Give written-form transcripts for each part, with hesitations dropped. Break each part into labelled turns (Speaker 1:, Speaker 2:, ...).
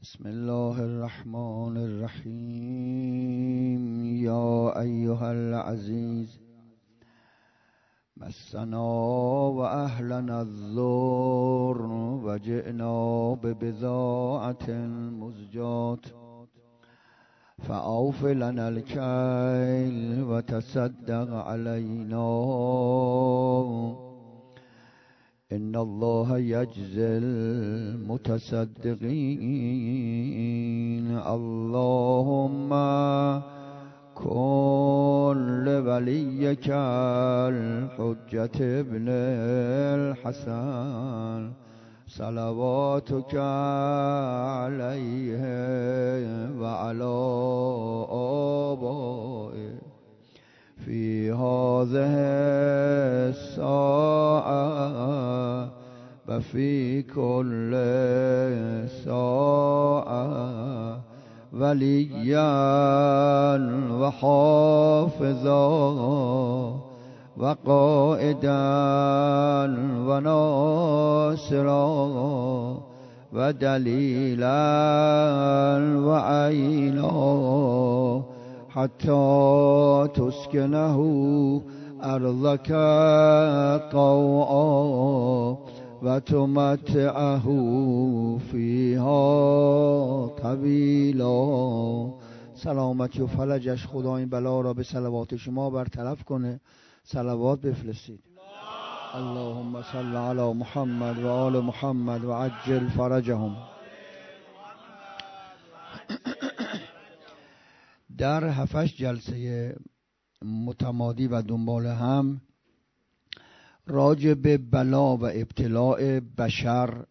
Speaker 1: بسم الله الرحمن الرحیم. یا ایها العزیز مسنا و اهلنا الضر و جئنا ببضاعة مزجات فاوف لنا الکیل و تصدق علینا ان الله یجزی المتصدقین. اللهم کن لولیک الحجة ابن الحسن صلواتک علیه و علی آبائه فی هذه الساعة و فی کل ساعة ولیا و حافظا و قائدا و ناصرا و دلیلا و عینا حتی تسکنه ارضک طوعا و تمتعه فیها طویلا. سلامتی و فلجش خدا این بلا را به صلوات شما برطرف کنه. صلوات بفرستید. اللهم صل علی محمد و آل محمد و عجل فرجهم. در 7 جلسه متمادی و دنبال هم راجع به بلا و ابتلاء بشر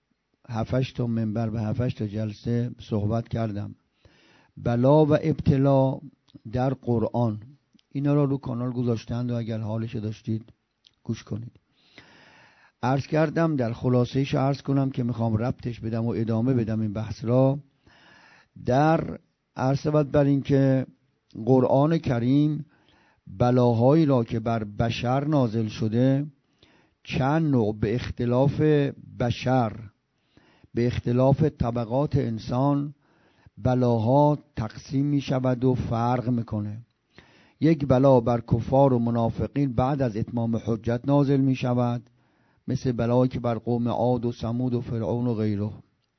Speaker 1: 7 تا منبر و 7 تا جلسه صحبت کردم. بلا و ابتلا در قرآن، اینا را رو کانال گذاشتند و اگر حالش داشتید گوش کنید. عرض کردم در خلاصه‌ایش عرض کنم که میخوام ربطش بدم و ادامه بدم این بحث را. در عرض بر این که قرآن کریم بلاهایی را که بر بشر نازل شده چند نوع به اختلاف بشر، به اختلاف طبقات انسان بلاها تقسیم می شود و فرق میکنه. یک بلا بر کفار و منافقین بعد از اتمام حجت نازل می شود، مثل بلایی که بر قوم عاد و ثمود و فرعون و غیره.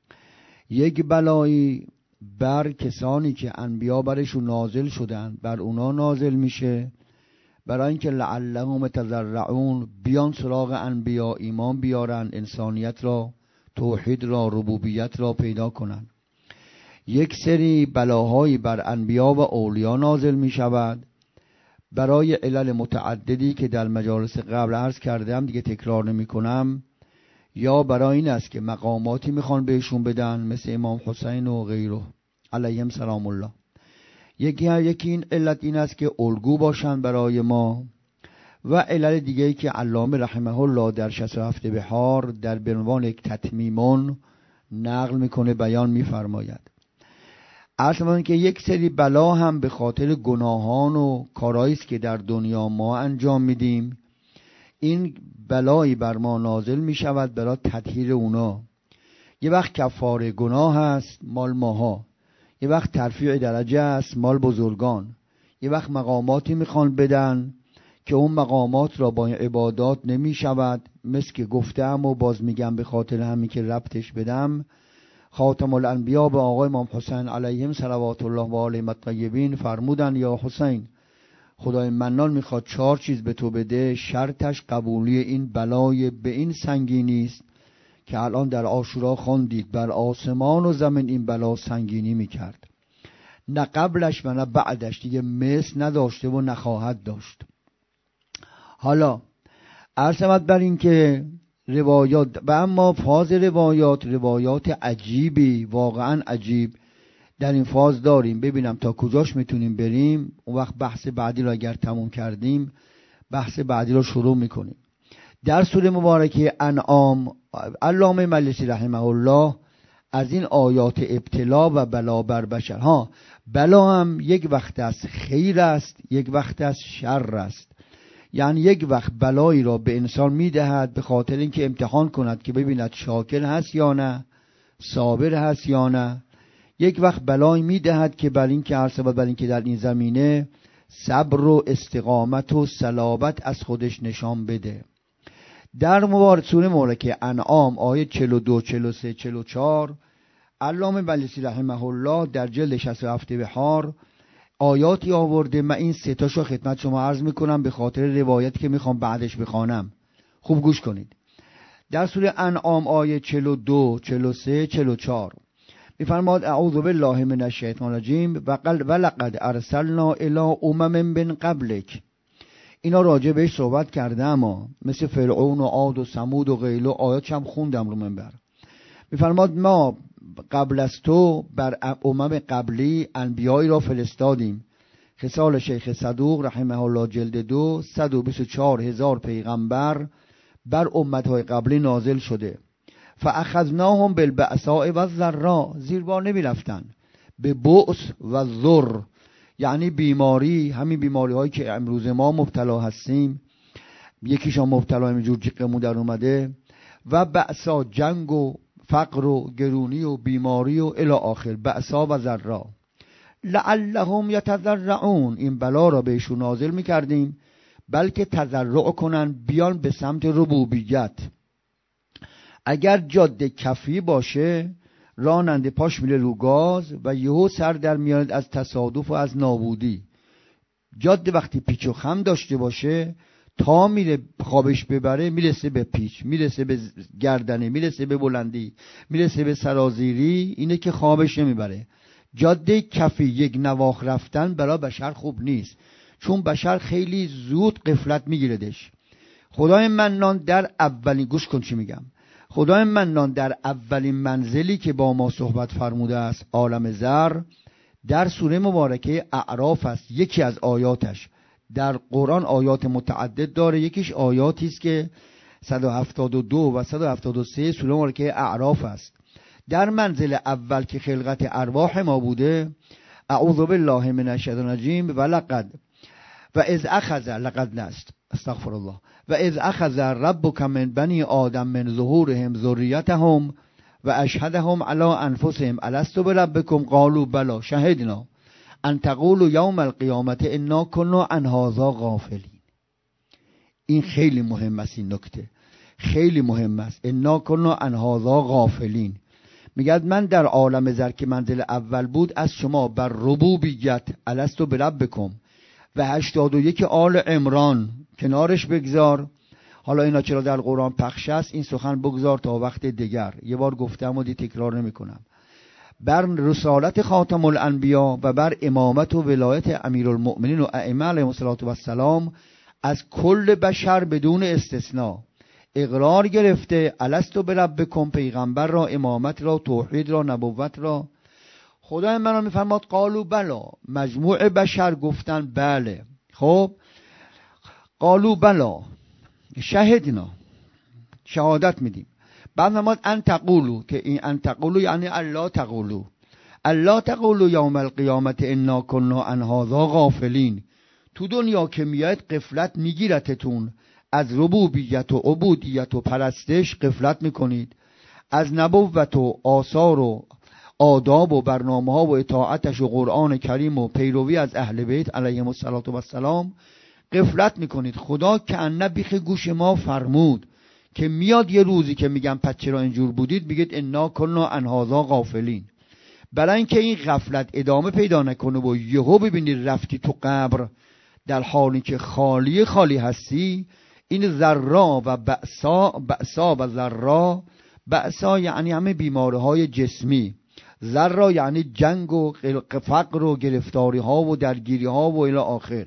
Speaker 1: یک بلایی بر کسانی که انبیا برشون نازل شدن بر اونا نازل میشه، برای اینکه لعلهم یتضرعون، بیان سراغ انبیا، ایمان بیارن، انسانیت را، توحید را، ربوبیت را پیدا کنن. یک سری بلاهایی بر انبیا و اولیا نازل می شود برای علل متعددی که در مجالس قبل عرض کردم، دیگه تکرار نمی کنم. یا برای این است که مقاماتی میخوان بهشون بدن، مثل امام حسین و غیره علیهم سلام الله. یکی این علت این است که الگو باشن برای ما، و علل دیگه که علامه رحمه الله در 67 بحار در عنوان یک تتمیمون نقل میکنه، بیان میفرماید. اصلا که یک سری بلا هم به خاطر گناهان و کارهایی است که در دنیا ما انجام میدیم. این بلایی بر ما نازل می شود برای تطهیر اونا. یه وقت کفاره گناه هست مال ماها، یه وقت ترفیع درجه است مال بزرگان، یه وقت مقاماتی میخوان بدن که اون مقامات را با عبادات نمی شود. مثل که گفتم و باز میگم به خاطر همین که ربطش بدم، خاتم الانبیا به آقای امام حسین علیهم صلوات الله و آلهم الطیبین فرمودن یا حسین، خدای منان میخواد 4 چیز به تو بده، شرطش قبولی این بلای به این سنگینی است که الان در عاشورا خواندید بر آسمان و زمین این بلا سنگینی میکرد، نه قبلش و نه بعدش، دیگه مثل نداشته و نخواهد داشت. حالا عرض بر این که روایات و اما فاز روایات عجیبی، واقعا عجیب در این فاز داریم. ببینم تا کجاش میتونیم بریم، اون وقت بحث بعدی رو اگر تموم کردیم بحث بعدی رو شروع میکنیم. در سوره مبارکه انعام علامه مجلسی رحمه الله از این آیات ابتلا و بلا بر بشر، بلا هم یک وقت از خیر است، یک وقت از شر است. یعنی یک وقت بلایی را به انسان میدهد به خاطر اینکه امتحان کند که ببیند شاکر هست یا نه، صابر هست یا نه، یک وقت بلای میدهد که بر این که عرض بر این که در این زمینه صبر و استقامت و صلابت از خودش نشان بده. در سوره مبارکه انعام آیه 42 43 44 علامه مجلسی رحمه الله در جلد 67 بهار آیاتی آورده. من این سه تاشو خدمت شما عرض میکنم به خاطر روایتی که میخوام بعدش بخوانم. خوب گوش کنید. در سوره انعام آیه 42 43 44 میفرماد اعوذ بالله من الشیطان الرجیم ولقد ارسلنا الی امم من قبلک. اینا راجع بهش صحبت کرده، اما مثل فرعون و عاد و ثمود و غیره آیاتش هم خوندم رو منبر. میفرماد ما قبل از تو بر امم قبلی انبیایی را فرستادیم. خصال شیخ صدوق رحمه الله جلد 2 124,000 پیغمبر بر امتهای قبلی نازل شده. فاخذناهم بالبأساء والضراء، زیر بار نمی رفتن، به بؤس و ضر یعنی بیماری، همین بیماری هایی که امروز ما مبتلا هستیم، یکیشان مبتلا همینجور جیقمون در اومده، و بأسا جنگ و فقر و گرونی و بیماری و الی آخر، بأسا و ضرا. لعلهم یتضرعون، این بلا را بهشون نازل میکردیم بلکه تضرع کنن، بیان به سمت ربوبیت. اگر جاده کفی باشه راننده پاش میره رو گاز و یهو سر در میاد از تصادف و از نابودی. جاده وقتی پیچ و خم داشته باشه تا میره خوابش ببره میرسه به پیچ، میرسه به گردنه، میرسه به بلندی، میرسه به سرازیری، اینه که خوابش نمیبره. جاده کفی یک نواخ رفتن برای بشر خوب نیست، چون بشر خیلی زود غفلت میگیردش. خدای منان در اولین، گوش کن چی میگم، خدای منان در اولین منزلی که با ما صحبت فرموده است، عالم زر، در سوره مبارکه اعراف است. یکی از آیاتش در قرآن آیات متعدد داره، یکیش آیاتی است که 172 و 173 سوره مبارکه اعراف است. در منزل اول که خلقت ارواح ما بوده، اعوذ بالله من الشیطان الرجیم ولقد و اذ اخذ لقد نست استغفر الله و اذ اخذ ربک من بنی آدم من ظهورهم ذریتهم و اشهدهم علی انفسهم الست بربکم قالوا بلی شهدنا ان تقولوا یوم القیامت انا کنا عن هذا غافلین. این خیلی مهم است، این نکته خیلی مهم است. انا کنا عن هذا غافلین. میگه من در عالم زر که منزل اول بود از شما بر ربوبیت الست بربکم و 81 آل عمران کنارش بگذار. حالا اینا چرا در قرآن پخش است، این سخن بگذار تا وقت دیگر، یه بار گفتم و تکرار نمی کنم. بر رسالت خاتم الانبیا و بر امامت و ولایت امیرالمؤمنین و ائمه علیهم السلام از کل بشر بدون استثناء اقرار گرفته الست بربکم، پیغمبر را، امامت را، توحید را، نبوت را. خدای من میفرماد قالوا بلا، مجموع بشر گفتن بله. خب قالوا بلا شهدنا، شهادت میدیم. بعد فرمود ان تقولوا، که این ان تقولوا یعنی الله تقولوا، الله تقولوا یوم القیامت انا کنا عن هذا غافلین. تو دنیا که میاد غفلت میگیرتتون، از ربوبیت و عبودیت و پرستش غفلت میکنید، از نبوت و آثار و آداب و برنامه ها و اطاعتش و قرآن کریم و پیروی از اهل بیت علیهم السلام غفلت میکنید. خدا که بیخ گوش ما فرمود که میاد یه روزی که میگم پس چرا اینجور بودید، میگید انا کنا عن هذا غافلین. برای اینکه این غفلت ادامه پیدا نکنه و یهو ببینید رفتی تو قبر در حالی که خالی هستی. این ذرا و بأسا و ذرا، بأسا یعنی همه بیماری های جسمی، ذرا یعنی جنگ و فقر و گرفتاری ها و درگیری ها و الی آخر.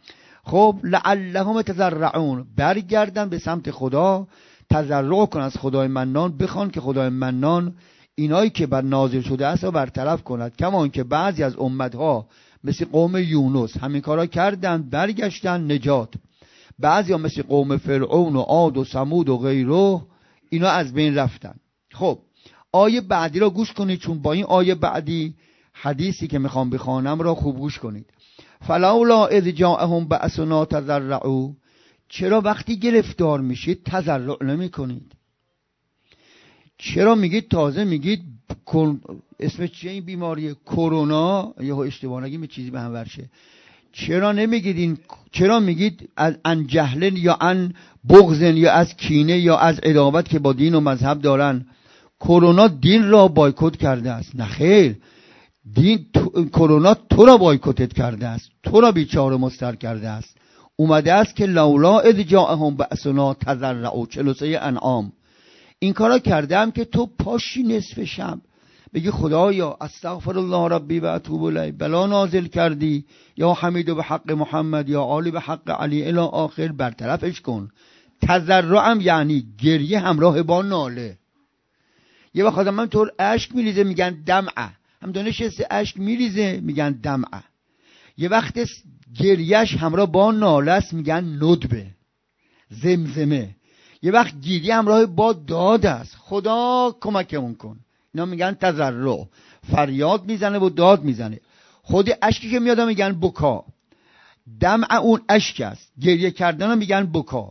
Speaker 1: خب لعلهم تضرعون، برگردن به سمت خدا، تضرع کن از خدای منان، بخوان که خدای منان اینایی که بر نازل شده است و برطرف کند. کما که بعضی از امتها مثل قوم یونس همین کارا کردن، برگشتن نجات. بعضی ها مثل قوم فرعون و عاد و ثمود و غیره، اینا از بین رفتن. خب آیه بعدی را گوش کنید، چون با این آیه بعدی حدیثی که میخوام بخوانم را خوب گوش کنید. فلولا اذ جاءهم بأسنا تضرعوا، چرا وقتی گرفتار میشید تضرع نمی کنید؟ چرا میگید تازه میگید اسمش چیه این بیماری کرونا، یا اشتباه نگیم چیزی به هم ورشه، چرا نمیگید چرا میگید ان جهلن یا ان بغضن یا از کینه یا از عداوت که با دین و مذهب دارن کرونا دین را بایکوت کرده است؟ نه خیر، کرونا تو را بایکوت کرده است، تو را بیچاره مضطر کرده است. اومده است که لولا اذ جاءهم بأسنا تضرعوا 43 انعام. این کارا کردم که تو پاشی نصف شب بگی خدایا استغفر الله ربی و اتوب الیه، بلا نازل کردی یا حمید به حق محمد یا عالی به حق علی الی آخر، برطرفش کن. تضرعم یعنی گریه همراه با ناله. یه وقت آدم طور اشک میریزه میگن دمعه، هم دانشست اشک میریزه میگن دمعه. یه وقت گریهش همراه با ناله است میگن ندبه، زمزمه. یه وقت گریه همراه با داد است، خدا کمکمون کن. اینا میگن تضرع، فریاد میزنه و داد میزنه. خود اشکی که میاد میگن بکا، دمع اون اشک است، گریه کردن میگن بکا.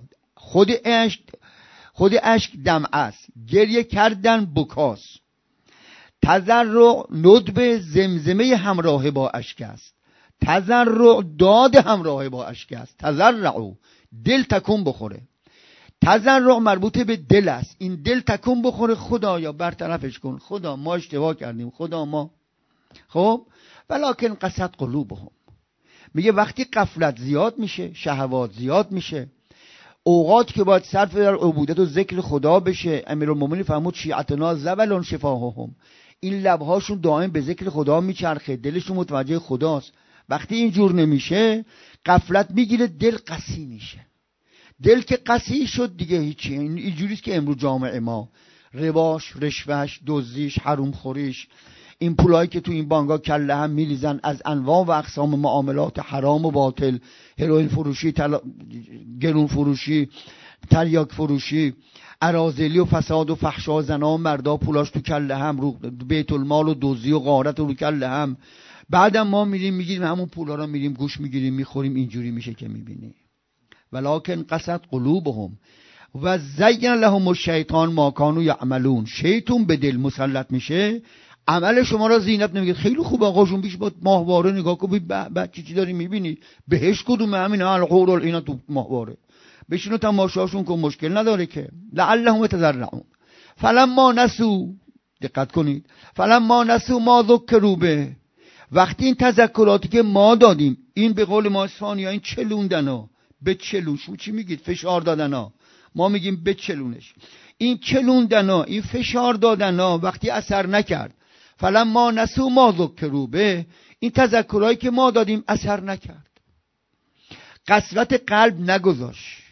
Speaker 1: خود اشک دمع است، گریه کردن بکاست. تضرع ندب زمزمه همراه با اشک است، تضرع داد همراه با اشک است. تضرعوا دل تکون بخوره. تضرع مربوط به دل است، این دل تکون بخوره خدایا برطرفش کن، خدا ما اشتباه کردیم، خدا ما. خب ولکن قست قلوبهم، میگه وقتی غفلت زیاد میشه، شهوات زیاد میشه، اوقات که باید صرف در عبودت و ذکر خدا بشه، امیرالمومنین فرمود شیعتنا زبلون شفاههم، این لبهاشون دائم به ذکر خدا میچرخه، دلشون متوجه خداست. وقتی اینجور نمیشه غفلت میگیره، دل قسی میشه. دل که قسی شد دیگه هیچی. اینجوریست که امروز جامعه ما رباش، رشوهش، دزدیش، حروم خوریش، این پولایی که تو این بانک‌ها کله هم میلیزن از انواع و اقسام معاملات حرام و باطل، هروئین فروشی، گرون فروشی، تریاک فروشی، اراذلی و فساد و فحشا، زنا و مردا پولاش تو کله هم، رو بیت المال و دزدی و غارت رو کله هم. بعدم ما میریم میگیریم همون پولا رو میریم گوش میگیریم میخوریم. اینجوری میشه که میبینی. ولکن قست قلوبهم و زین لهم الشیطان ما کانوا یعملون. شیطان به دل مسلط میشه، عمل شما را زینت نمیگه. خیلی خوب آقاشون بیش با ماهواره نگاه کن، چی داری میبینی؟ بهش کدومه؟ همین الحور اینا تو ماهواره، بشینو تماشاشون کن، مشکل نداره که. لعلهم یتضرعون فلما نسوا، دقت کنید، فلما نسوا ما ذکروا به، وقتی این تذکراتی که ما دادیم، این به قول ما اسفانیا این چلوندنا، به چلوش چی میگید؟ فشار دادنا، ما میگیم به چلونش. این چلوندنا، این فشار دادنا وقتی اثر نکرد، فلما نسوا ما ذکروا به، این تذکرایی که ما دادیم اثر نکرد، قسوت قلب نگذاشت،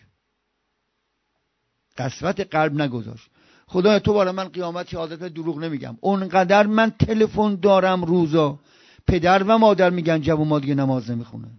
Speaker 1: قسوت قلب نگذاشت. خدایا تو برای من قیامت شهادت دروغ نمیگم. اونقدر من تلفن دارم روزا، پدر و مادر میگن جوون ما دیگه نماز نمیخونه.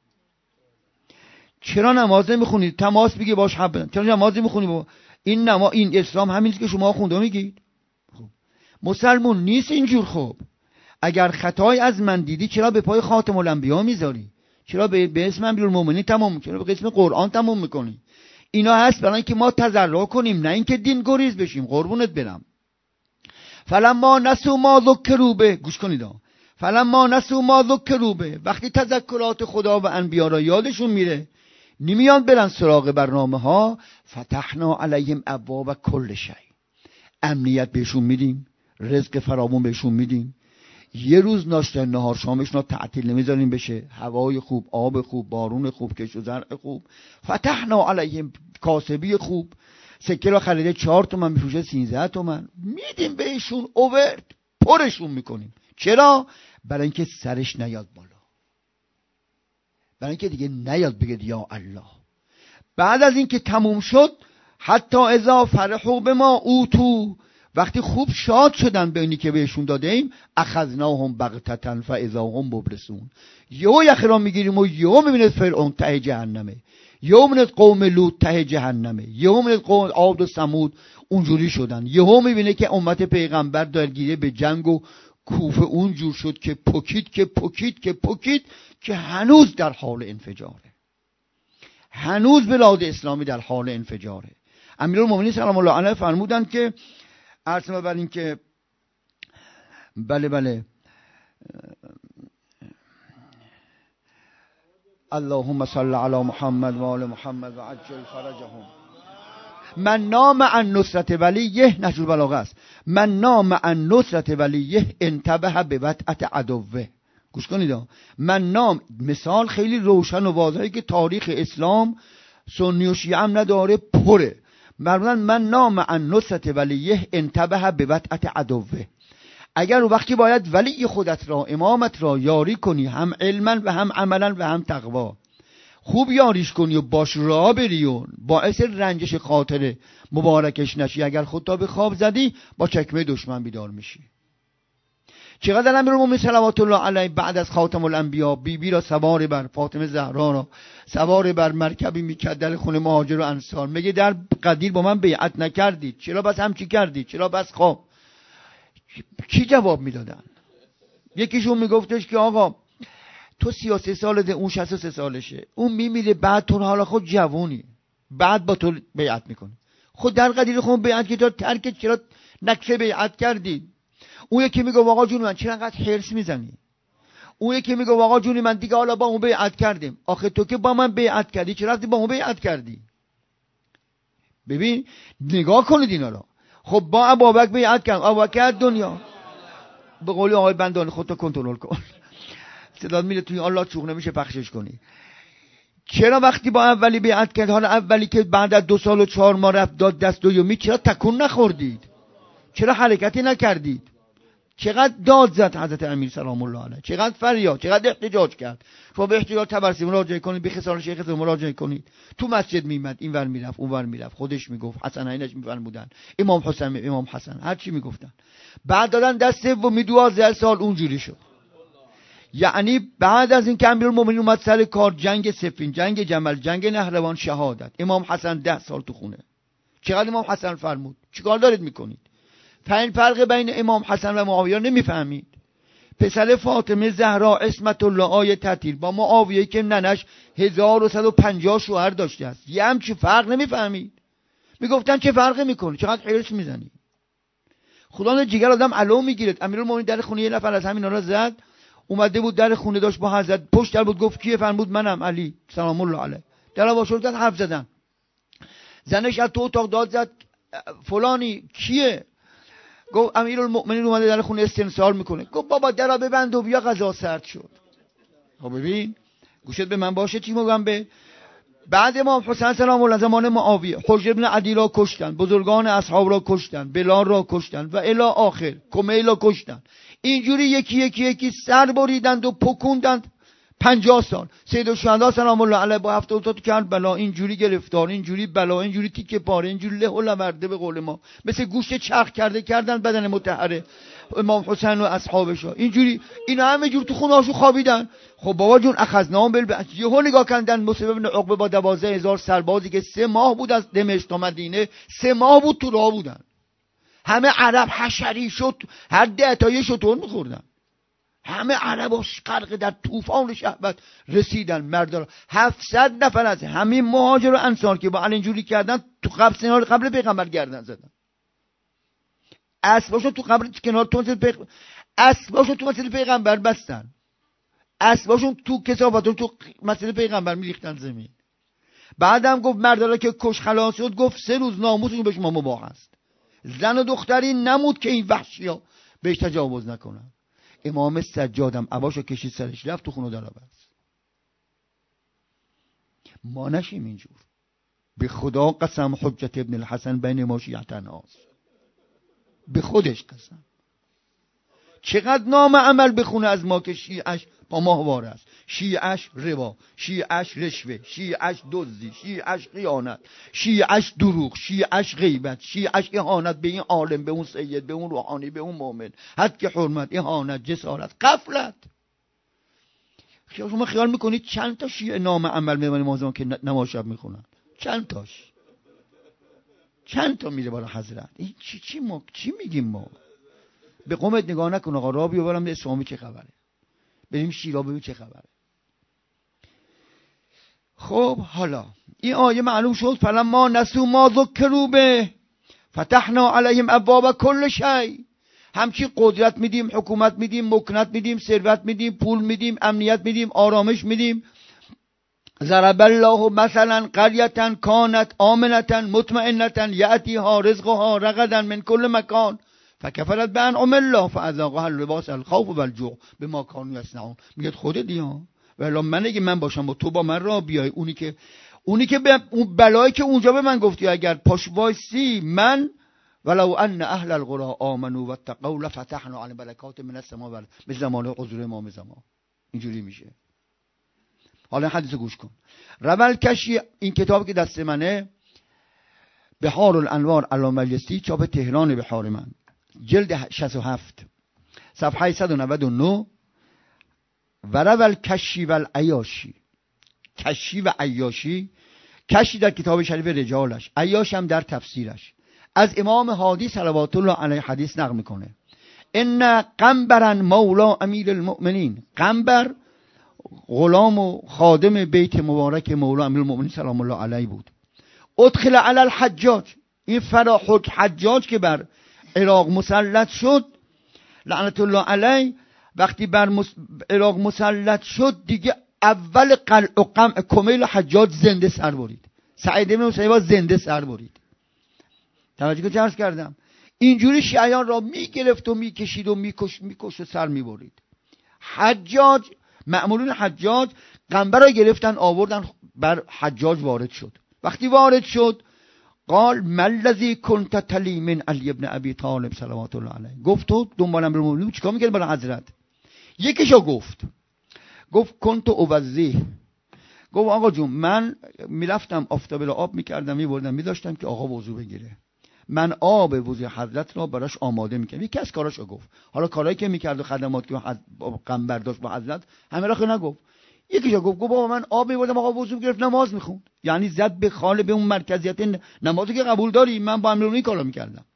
Speaker 1: چرا نماز نمیخونید؟ تماس بگی باش حب. چرا نماز نمیخونی؟ این این اسلام همینیست که شما خونده میگید. خب مسلمون نیست اینجور. خب اگر خطای از من دیدی چرا به پای خاتم الانبیا میذاری؟ چرا به اسم امیرالمومنین تمام، چرا به اسم قرآن تمام میکنی؟ اینا هست برای اینکه ما تضرع کنیم، نه اینکه دین گریز بشیم. قربونت برم. فلما نسوا ما ذکروا به، گوش کنید، فلما نسوا ما ذکروا به، وقتی تذکرات خدا و انبیا را یادشون میره، نمیان برن سراغ برنامه ها. فتحنا علیهم ابواب کل شیء، امنیت بهشون میدیم، رزق فراوون بهشون میدیم. یه روز ناشته نهار شامشون تعطیل نمیذاریم بشه، هوای خوب، آب خوب، بارون خوب، کشت و زرع خوب. فتحنا علیهم، کاسبی خوب، سکه را خریده 4 تومن میفروشه 13 تومن، میدیم بهشون، اوورد پرشون میکنیم. چرا؟ برای اینکه سرش نیاد بالا، برای اینکه دیگه نیاد بگید یا الله. بعد از اینکه تموم شد، حتی اذا فرحوا بما اوتوا، وقتی خوب شاد شدن به اینی که بهشون داده ایم، اخذناهم بغتة فاذا هم مبلسون، یهو یخرا میگیریم و یهو میبینید فرعون ته جهنمه، یهو میبینید قوم لوط ته جهنمه، یهو میبینید قوم عاد و ثمود اونجوری شدن، یهو میبینه که امت پیغمبر درگیری به جنگ و کوفه اونجور شد که پکید که هنوز در حال انفجاره، هنوز بلاد اسلامی در حال انفجاره. امیرالمومنین سلام الله علیه فرمودند که عرض بر این که بله بله. اللهم صل علی محمد و آل محمد و عجل فرجهم. من نام عن نصرت ولیه، نهج البلاغه است، من نام عن نصرت ولیه انتبه به وطأت عدوه. گوش کنید، من نام، مثال خیلی روشن و واضحه که تاریخ اسلام سنی و شیعه هم نداره، پره. من نام عن نصرت ولیه انتبه به وطأت عدوه. اگر وقتی باید ولی خودت را، امامت را یاری کنی، هم علما و هم عملا و هم تقوا، خوب یاریش کنی و باش راه بری و باعث رنجش خاطر مبارکش نشی، اگر خودتا به خواب زدی با چکمه دشمن بیدار میشی. چقدر امیرالمومنین صلوات الله علیه بعد از خاتم الانبیا بی را سوار بر فاطمه زهرا را سوار بر مرکبی میکرد در خونه مهاجر و انصار، میگه در قدیر با من بیعت نکردید، چرا بس همچی کردید، چرا بس خواب؟ کی جواب میدادن؟ یکیشون میگفتش که آقا تو 33 سالته، اون 63 سالشه، اون میمیره بعد تو حالا خود جوونی، بعد با تو بیعت میکنه، خود در قدیر خود بیعت که تو ترک، چرا نکشه بیعت کردی؟ اون یکی میگه آقا جون من چرا انقدر حرص میزنی؟ اون یکی میگه آقا جون من دیگه حالا با اون بیعت کردیم. آخه تو که با من بیعت کردی چرا رفتی با اون بیعت کردی؟ ببین نگاه کنید اینا رو. خب با ابوبکر بیعت کرد، ابوبکر دنیا، به قول آقای بندان خودتو کنترل کن، صدا میره توی الله چوغ نمیشه پخشش کنی. چرا وقتی با اولی بیعت کرد، حالا اولی که بعد از 2 سال و 4 ماه رفت داد دست دومی، چرا تکون نخوردید؟ چرا حرکتی نکردید؟ چقدر داد زد حضرت امیر سلام الله علیه، چقدر فریاد، چقدر احتجاج کرد. شما به احتجاج تبرسی مراجعه کنید، به خصال شیخ مراجعه کنید. تو مسجد میمد، اینور میرفت اونور میرفت، خودش میگفت، حسنینش میفرمودن، امام حسین، امام حسن، هر چی میگفتن. بعد دادن دست سومی 12 سال اونجوری شد. یعنی بعد از این که امیرالمومنین اومد سر کار، جنگ صفین، جنگ جمل، جنگ نهروان، شهادت، امام حسن 10 سال تو خونه. چقدر امام حسن فرمود؟ چیکار دارید میکنید؟ این فرق بین امام حسن و معاویه نمیفهمید. پسر فاطمه زهرا عصمت الله آیه تطهیر با معاویه که ننش 1150 شوهر داشته است، یه همچی فرق نمیفهمید. میگفتن چه فرقی میکنه، چقدر حرص میزنی؟ خدا جیگر آدم علو میگیرد. امیرالمومنین در خونه یه نفر از همین را زد، اومده بود در خونه داشت با حضرت پشت در بود، گفت کیه؟ فرمود منم، علی سلام الله علیه. در واشوردن حرف زدن، زنش از تو اتاق داد زد فلانی کیه؟ گفت امیرالمومنین اومده در خونه استنصار میکنه. گفت بابا درا ببند و بیا، غذا سرد شد. خب ببین گوشت به من باشه چی میگم. به بعد امام حسین سلام الله زمان معاویه حجر بن عدی را کشتن، بزرگان اصحاب را کشتن، بلال را کشتن و الی آخر کمیل را کشتن. اینجوری یکی یکی یکی سر بریدند و پکوندند 50 سال. سید الشهدا سلام الله علیه با 70 تا کربلا اینجوری گرفتار، اینجوری بلا، اینجوری تیکه پاره، اینجوری له و لورده به قول ما، مثل گوشت چرخ کرده کردن بدن مطهره امام حسین و اصحابش. اینجوری اینا همه جور تو خونه‌هاشون خوابیدن. خب بابا جون اخذناهم بالبأس، یهو نگاه کردن مصعب بن عقبه با 12,000 سربازی که 3 ماه بود از دمشق تا مدینه، 3 ماه بود تو راه بودن. همه عرب حشری شد، هر 10 تا یه شتر می‌خوردن. همه عرباش غرق در طوفان شهوت رسیدن. مردا 700 نفر از همین مهاجر و انصار که با علی اینجوری کردن تو قبر سنار قبر پیغمبر گردن زدن. اسباشو تو قبر کنار اسباشو تو مسجد پیغمبر بستن، اسباشون تو کثافتون تو مسجد پیغمبر میریختن زمین. بعدم گفت مردالا که کش خلاص شد، گفت 3 روز ناموسشون به شما مباح است. زن و دختری نمود که این وحشیا بهش تجاوز نکنن. امام سجادم عباشو کشید سرش رفت تو خونه درآورد. ما نشیم اینجور. به خدا قسم حجت ابن الحسن بین ما شیعتن هاست، به خودش قسم. چقدر نام عمل بخونه از ما که شیعش با ماهواره است، شیعش ربا، شیعش رشوه، شیعش دزدی، شیعش خیانت، شیعش دروغ، شیعش غیبت، شیعش اهانت به این عالم، به اون سید، به اون روحانی، به اون مؤمن، حد که حرمت، اهانت، جسارت، غفلت. شما خیال میکنید چند تا شیعه نام عمل میبرن مازمان که نماز شب میخونن؟ چند تا میره بالا حضرت. این چی میگیم ما؟ به قومت نگاه نکن آقا، را بیاورم اسلامی چه خبره، بریم شیرا ببین چه خبره. خب حالا این آیه معلوم شد. فلما نسوا ما ذکروا به فتحنا علیهم ابواب کل شیء. همچین قدرت میدیم، حکومت میدیم، مکنت میدیم، ثروت میدیم، پول میدیم، امنیت میدیم، آرامش میدیم. ضرب الله مثلا قریة کانت آمنة مطمئنة یأتیها رزقها رغدا من کل مکان فکفرت بانعم الله فاذاقها لباس الخوف والجوع بما كانوا یصنعون. میگه خودت یا ولی من اگه من باشم و تو با من راه بیای، اونی که به اون بلایی که اونجا به من گفتی اگر پاش وایسی، من ولو ان اهل القرى آمنوا واتقوا لفتحنا علی برکات من السماء والارض به زمان حضور امام زمان. اینجوری میشه. حالا حدیث گوش کن. رول کشی، این کتابی که دست منه، بحار الانوار علامه مجلسی، چاپ تهران بحار من، جلد 67 صفحه 199. و رول کشی و العیاشی، کشی و عیاشی، کشی در کتاب شریف رجالش، عیاش هم در تفسیرش، از امام هادی صلوات الله علیه حدیث نقل میکنه. ان قنبرا مولا امیر المؤمنین، قنبر غلام و خادم بیت مبارک مولا امیر المؤمنین سلام الله علیه بود. ادخل علی الحجاج، این حجاج که بر عراق مسلط شد لعنت الله علیه، وقتی بر عراق مسلط شد دیگه اول قلع و قمع کمیل حجاج زنده سر برید. سعید بن مسیب زنده سر برید. توجه که عرض کردم اینجوری شیعیان را میگرفت و میکشید و میکشت و سر میبرید. حجاج، مأمورین حجاج قنبر را گرفتن آوردن بر حجاج وارد شد. وقتی وارد شد قال ما الذی کنت تلی من علی ابن ابی طالب صلوات الله علیه، گفت تو دنبال امر المؤمنین چیکار میکردی برای حضرت؟ یکیشو گفت کنت اوزیه، گفت آقا جون من میرفتم آفتاب آب میکردم میبردم میداشتم که آقا وضو بگیره، من آب وضو حضرت را براش آماده میکردم. یکی از کاراشو گفت. حالا کارهایی که میکرد و خدمات که قنبر داشت با حضرت همه را نگفت. یکیشو گفت بابا من آب میبردم آقا وضو گرفت نماز میخوند. یعنی زد به خاله به اون مرکزیت نمازی که قبول داری، من با امرونی کارا میکردم.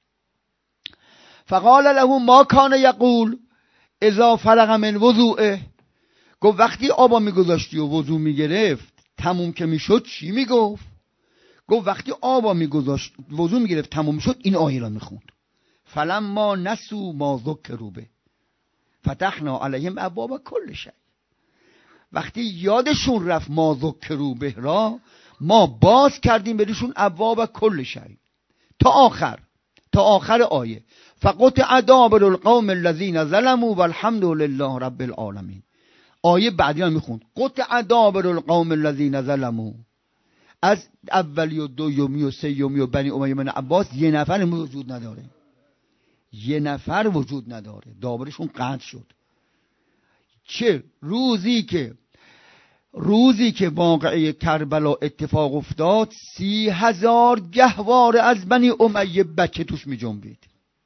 Speaker 1: فقال له ما کان یقول اذا فرغ من وضوءه، گفت وقتی آبا میگذاشتی و وضو میگرفت تموم که میشد چی میگفت؟ گفت وقتی آبا میگذاشت وضو میگرفت تموم شد این آیه را میخوند. فلما نسوا ما ذکروا به فتحنا علیهم ابواب کل شیء. وقتی یادشون رفت ما ذکروا به را، ما باز کردیم بهشون ابواب کل شیء تا آخر آیه. فقطع دابر القوم الذین ظلموا والحمد لله رب العالمین. آیه بعدی هم میخوند قطع دابر القوم الذین ظلموا. از اولی و دومی و سیومی و بنی امیه بن عباس یه نفر وجود نداره، یه نفر وجود نداره، دابرشون قطع شد. چه روزی که واقعه کربلا اتفاق افتاد 30,000 گهواره از بنی امیه بچه توش می جنبید.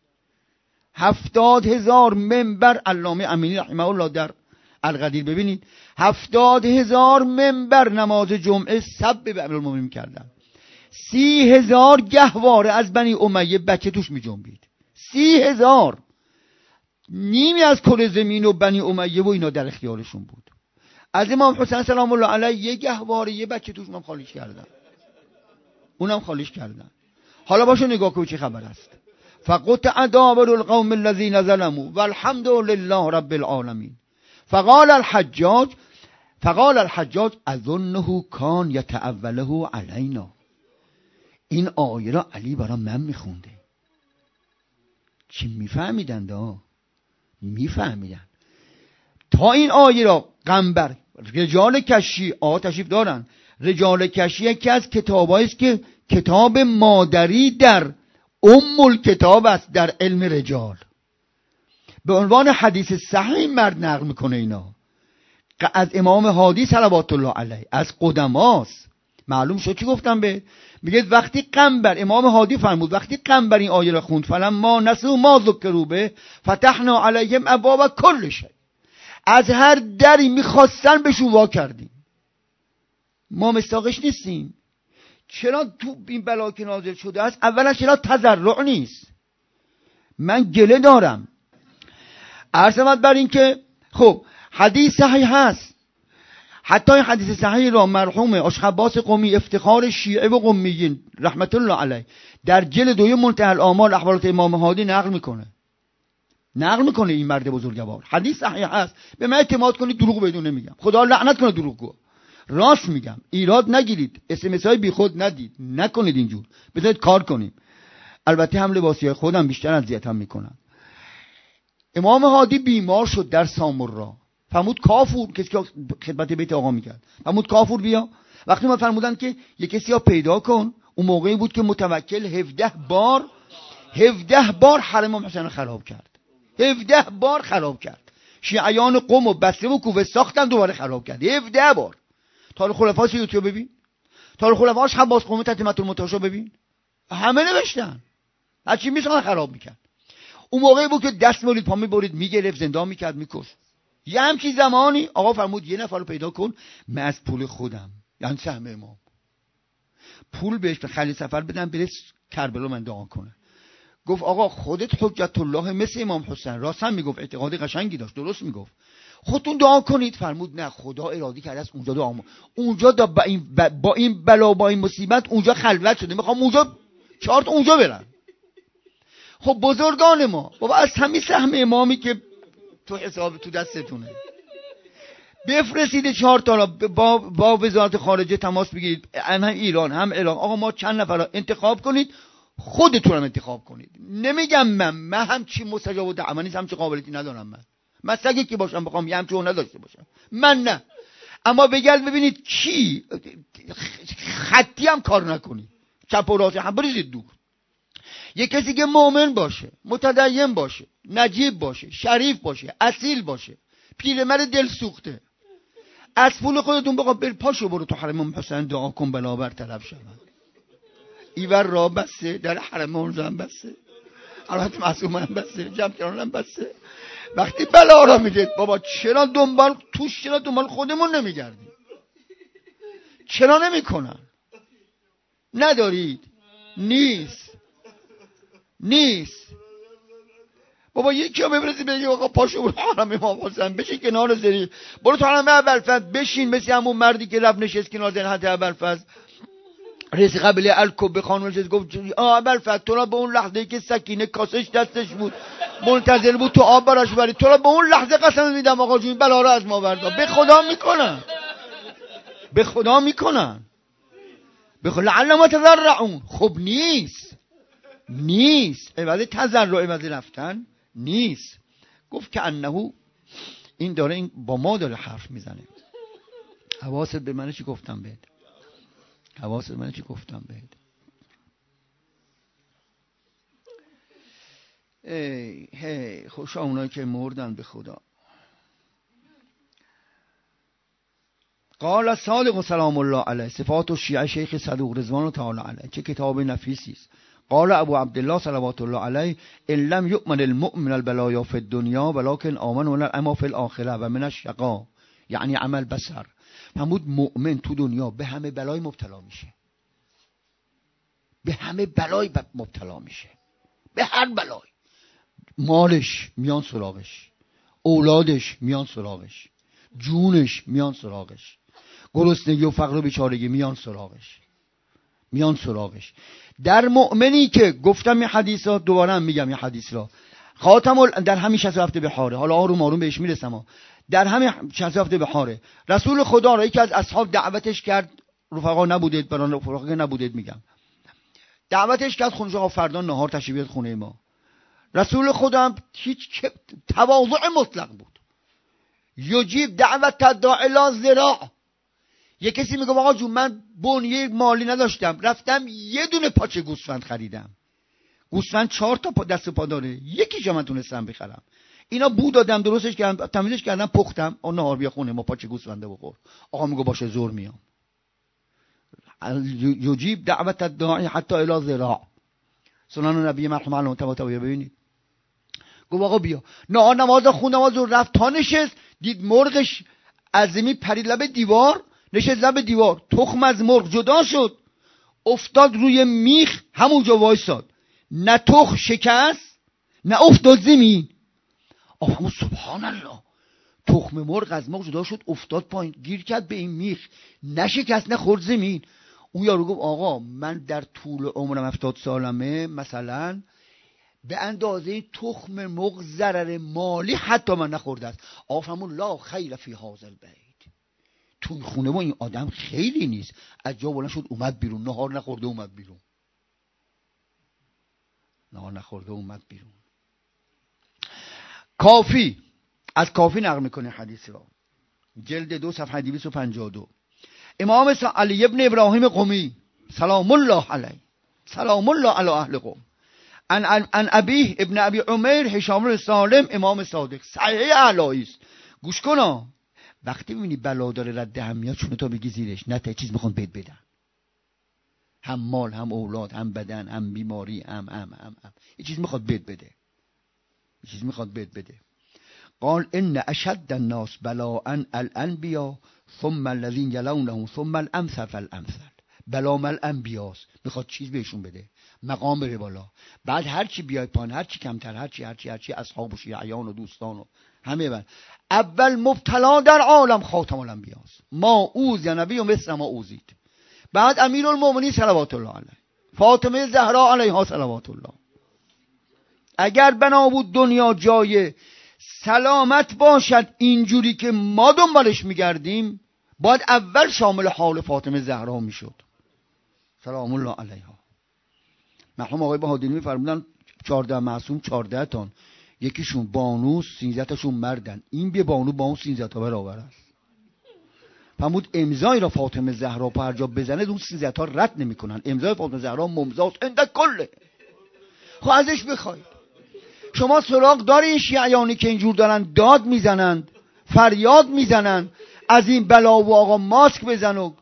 Speaker 1: 70,000 منبر، علامه امینی رحمه الله در القدیر ببینید 70,000 منبر نماز جمعه سب به امیرالمومنین کردن. 30,000 گهواره از بنی امیه بچه توش می جنبید. 30,000، نیمی از کره زمین و بنی امیه و اینا در اختیارشون بود. از امام حسین سلام الله علیه یه گهواره یه بچه توش اونم خالیش کردن. حالا باشو نگاه کن چه خبر است. فقطع دابر القوم الذین ظلموا والحمد لله رب العالمین. فقال الحجاج اظنه کان یتأوله علینا. این آیه را علی برای من میخونده. چی میفهمیدن تا این آیه را قنبر رجال کشی تشریف دارن. رجال کشی یکی از کتابایی است که کتاب مادری در الکتاب است در علم رجال. به عنوان حدیث صحیح مرد نقل میکنه اینا از امام هادی صلوات الله علیه، از قدماست. معلوم شد چی گفتم میگه وقتی قنبر، امام هادی فرمود وقتی قنبر این آیه را خوند فلما نسوا ما ذکروا به فتحنا علیهم ابواب کل شیء، از هر دری میخواستن بهشون وا کردیم. ما مستاقش نیستیم. چرا تو این بلا که نازل شده است اولا چرا تضرع نیست؟ من گله دارم. عرض بر این که خب حدیث صحیح هست. حتی این حدیث صحیح را مرحوم اشخباس قمی افتخار شیعه و قمیین رحمت الله علیه در جلد 2 منتهی الآمال احوالات امام هادی نقل میکنه. نقل میکنه این مرد بزرگوار، حدیث صحیح هست، به من اعتماد کنید، دروغ بدون نمیگم، خدا لعنت کنه دروغگو، راست میگم، ایراد نگیرید، اس های بیخود ندید، نکنید اینجور، بذارید کار کنیم. البته هم لباسی خودم بیشتر اذیتم میکنن. امام هادی بیمار شد در سامرا، فرمود کافور، کسی که خدمت بیت آقا میکرد، فرمود کافور بیا. وقتی ما فرمودن که یک کسی ها پیدا کن، اون موقعی بود که متوکل 17 بار حرم امام حسین خراب کرد، 17 بار خراب کرد. شیعیان قم و بصره و کوفه ساختن، دوباره خراب کرد 17 بار. تاریخ خلفاء یوتیوب ببین، تاریخ خلفاء حباس قم تتمه المنتشر ببین، همه نوشتن هر چی میسن خراب میکرد. اون موقعی بود که دست می‌برید پا می‌برید میگرفت، زندان میکرد، میکشت. یه همچین زمانی آقا فرمود یه نفر رو پیدا کن، من از پول خودم، یعنی سهم امام، پول بهش به خلیل سفر بدم بره کربلا من دعا کنه. گفت آقا خودت حجت الله مثل امام حسین، راست هم میگفت، اعتقاد قشنگی داشت، درست میگفت، خودتون دعا کنید. فرمود نه، خدا ارادی کرده است اونجا دعا اونجا با این بلا با این مصیبت اونجا خلوت شده، میخوام اونجا 4 تا اونجا برم. خب بزرگان ما بابا از همین سهم امامی که تو حساب تو دستتونه بفرستید 4 تا با وزارت خارجه تماس بگیرید، هم ایران هم عراق، آقا ما چند نفر را انتخاب کنید، خودتون هم انتخاب کنید. نمیگم من همچی مستجاب و دعوه نیست، همچی قابلیتی ندارم، من سگی که باشم بخوام یه همچی نداشته باشم، من نه. اما بگرد ببینید کی خطی هم کار نکنید، چپ و راست هم بریزید دور. یک کسی که مؤمن باشه، متدین باشه، نجیب باشه، شریف باشه، اصیل باشه، پیرمرد دل سوخته، از پول خودتون بگو بر پاشو برو تو حرم امام حسین دعا کن بلا برطرف شود. ایور را بسته، در حرم امام حسین بسته، البته معصوم هم بسته، جمع کران هم بسته. وقتی بلا را میدید بابا چرا دنبال خودمون نمیگردیم؟ چرا نمیکنن؟ ندارید؟ نیست بابا. یکی ها ببرزی بگی آقا پاشو برو حرم امام حسین، بشین کنار زری، برو تو حرم ابوالفضل بشین، مثل همون مردی که رفت نشست کنار زن حضرت ابوالفضل، رئیس قبیله الکوب به خانم نشست، گفت ابوالفضل تو را به اون لحظه که سکینه کاسش دستش بود منتظر بود تو آب براش بری، تو را به اون لحظه قسم میدم آقا جون بلا را از ما بردار. به خدا میکنن لعلهم تضرعون. خب نیست عوض تضرع، عوض رفتن نیست. گفت که انه این داره، این با ما داره حرف میزنه. حواست به من چی گفتم بهت؟ هی خوشا اونایی که مردن به خدا. قال صادق سلام الله علیه، صفات الشیعه شیخ صدوق رضوان تعالی علیه، چه کتاب نفیسی است. قال ابو عبدالله صلوات الله علیه ان لم یؤمن المؤمن البلایا فی الدنیا ولکن آمن اما فی الاخره و من الشقا، یعنی عمل بصر. فرمود مؤمن تو دنیا به همه بلای مبتلا میشه، به هر بلای. مالش میان سراغش، اولادش میان سراغش، جونش میان سراغش، گرسنگی و فقر و بیچارگی میان سراغش. در مؤمنی که گفتم این حدیث ها، دوباره هم میگم این حدیث را، در همین 67 بحاره، حالا آروم بهش میرسم، در همین 67 بحاره رسول خدا را یکی از اصحاب دعوتش کرد، رفقا نبودید، برای رفقا نبودید، میگم دعوتش کرد خونش، آقا فردا نهار تشریف بیاد خونه ما. رسول خدا هم هیچ تواضع مطلق بود، یجیب دعوت الداعی لا ذراع. یه کسی میگه آقا جون من بنیه مالی نداشتم، رفتم یه دونه پاچه گوسفند خریدم، گوسفند 4 تا دست پا داره، یکیش من تونستم بخرم، اینا بو دادم، درستش کردم، تمیزش کردم، پختم، اون نهار بیا خونه ما پاچه گوسفنده بخور. آقا میگه باشه زور میام. یجیب دعوت الداعی حتی الی ذراع، سنن نبی مرحوم علیه الصلاه ببینید. گفت آقا بیا، نماز خون، نماز رفت، تا نشست دید مرغش از زمین پرید لب دیوار، نشست لب دیوار، تخم از مرغ جدا شد، افتاد روی میخ، همونجا وایساد، نه تخم شکست نه افتاد زمین. آقا سبحان الله، تخم مرغ از مرغ جدا شد، افتاد پایین، گیر کرد به این میخ، نه شکست نه خورد زمین. اون یارو گفت آقا من در طول عمرم 70 سالمه مثلا به اندازه تخم مرغ ضرر مالی حتی من نخورده است. آفرمون لا خیر فی هذا البیت، تو این خونه ما این آدم خیلی نیست. از جا بلند شد اومد بیرون، نهار نخورده اومد بیرون، نهار نخورده اومد بیرون. کافی، از کافی نقل میکنه حدیث را، جلد 2 صفحه 252. امام علی ابن ابراهیم قمی سلام الله علیه، سلام الله علی اهل قم، ان ابیه ابن ابی عمیر هشام بن سالم امام صادق، صحیح اعلایی است. گوش کن، وقتی میبینی بلا داره رد هم میاد چون تو بگی زیرش، نه تا چیز میخوان بهت بدن، هم مال هم اولاد هم بدن هم بیماری هم یه چیز میخواد بهت بده، یه چیز میخواد بهت بده. قال ان اشد الناس بلاء الانبیاء ثم الذين يلونهم ثم الامثل فالامثل. بلا مل انبیاس، میخواد چیز بهشون بده، مقام بره بالا، بعد هر چی بیاد پایین، هر چی کمتر، هر چی اصحاب و شیعیان و دوستان و همه بر. اول مبتلا در عالم خاتم الانبیاس، ما اوذ یا نبی و مثل ما اوذید. بعد امیرالمومنین صلوات الله علیه، فاطمه زهرا علیها صلوات الله. اگر بنا بود دنیا جای سلامت باشد اینجوری که ما دنبالش میگردیم، باید اول شامل حال فاطمه زهرا میشد سلام الله علیها. مرحوم آقای بهادری میفرمودن 14 معصوم 14 تان، یکیشون بانو 13 تاشون مردن، این به بانو با اون 13 تا برابر است. فرمود امضای را فاطمه زهرا په هر جا بزنه اون 13 تا رد نمیکنن، امضای فاطمه زهرا ممضاست عند کله. خب ازش بخوای. شما سراغ داری این شیعیانی که اینجور دارن داد میزنند، فریاد میزنند از این بلا و آقا ماسک بزن و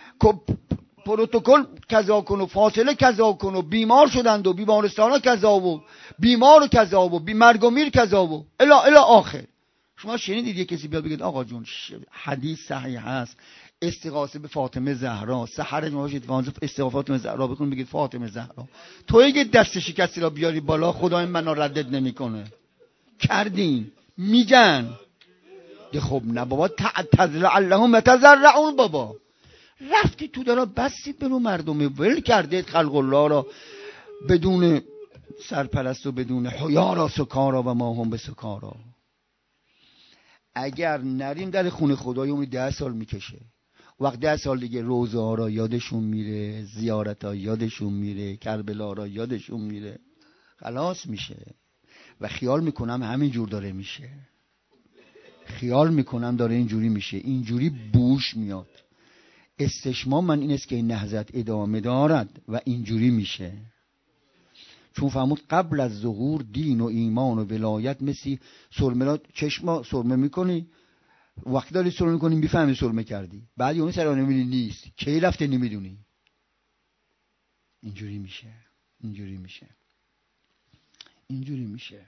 Speaker 1: پروتکل کذا کن و فاصله کذا کن و بیمار شدند و بیمارستان ها کذا و بیمار و کذا و مرگ و میر کذا و الا آخر. شما شنیدید یه کسی بیاد بگید آقا جون حدیث صحیح هست، استغاثه به فاطمه زهرا، سحر جمعه استغاثه فاطمه زهرا بکن، بگید فاطمه زهرا تو اگه دست شکستی را بیاری بالا خدای من ردت نمیکنه. کردین میگن خب نه بابا، لعلهم تزرعون، بابا رفتی تو دارا بسید برو مردم ول کرده خلق الله را بدون سرپرست و بدون حیا را سکارا و ما هم به سکارا. اگر نریم در خونه خدای اون 10 سال میکشه، وقت 10 سال دیگه روزه ها را یادشون میره، زیارت ها یادشون میره، کربلا را یادشون میره، خلاص میشه. و خیال میکنم همین جور داره میشه، خیال میکنم داره اینجوری میشه، اینجوری بوش میاد. استشمام من این است که این نهضت ادامه دارد و اینجوری میشه. چون فهمود قبل از ظهور دین و ایمان و ولایت مثل سرمه را چشم سرمه میکنی، وقتی داری سرمه میکنی میفهمی سرمه کردی، بعد یونی سرانه میبینی نیست، کی رفته نمیدونی. اینجوری میشه، اینجوری میشه، اینجوری میشه.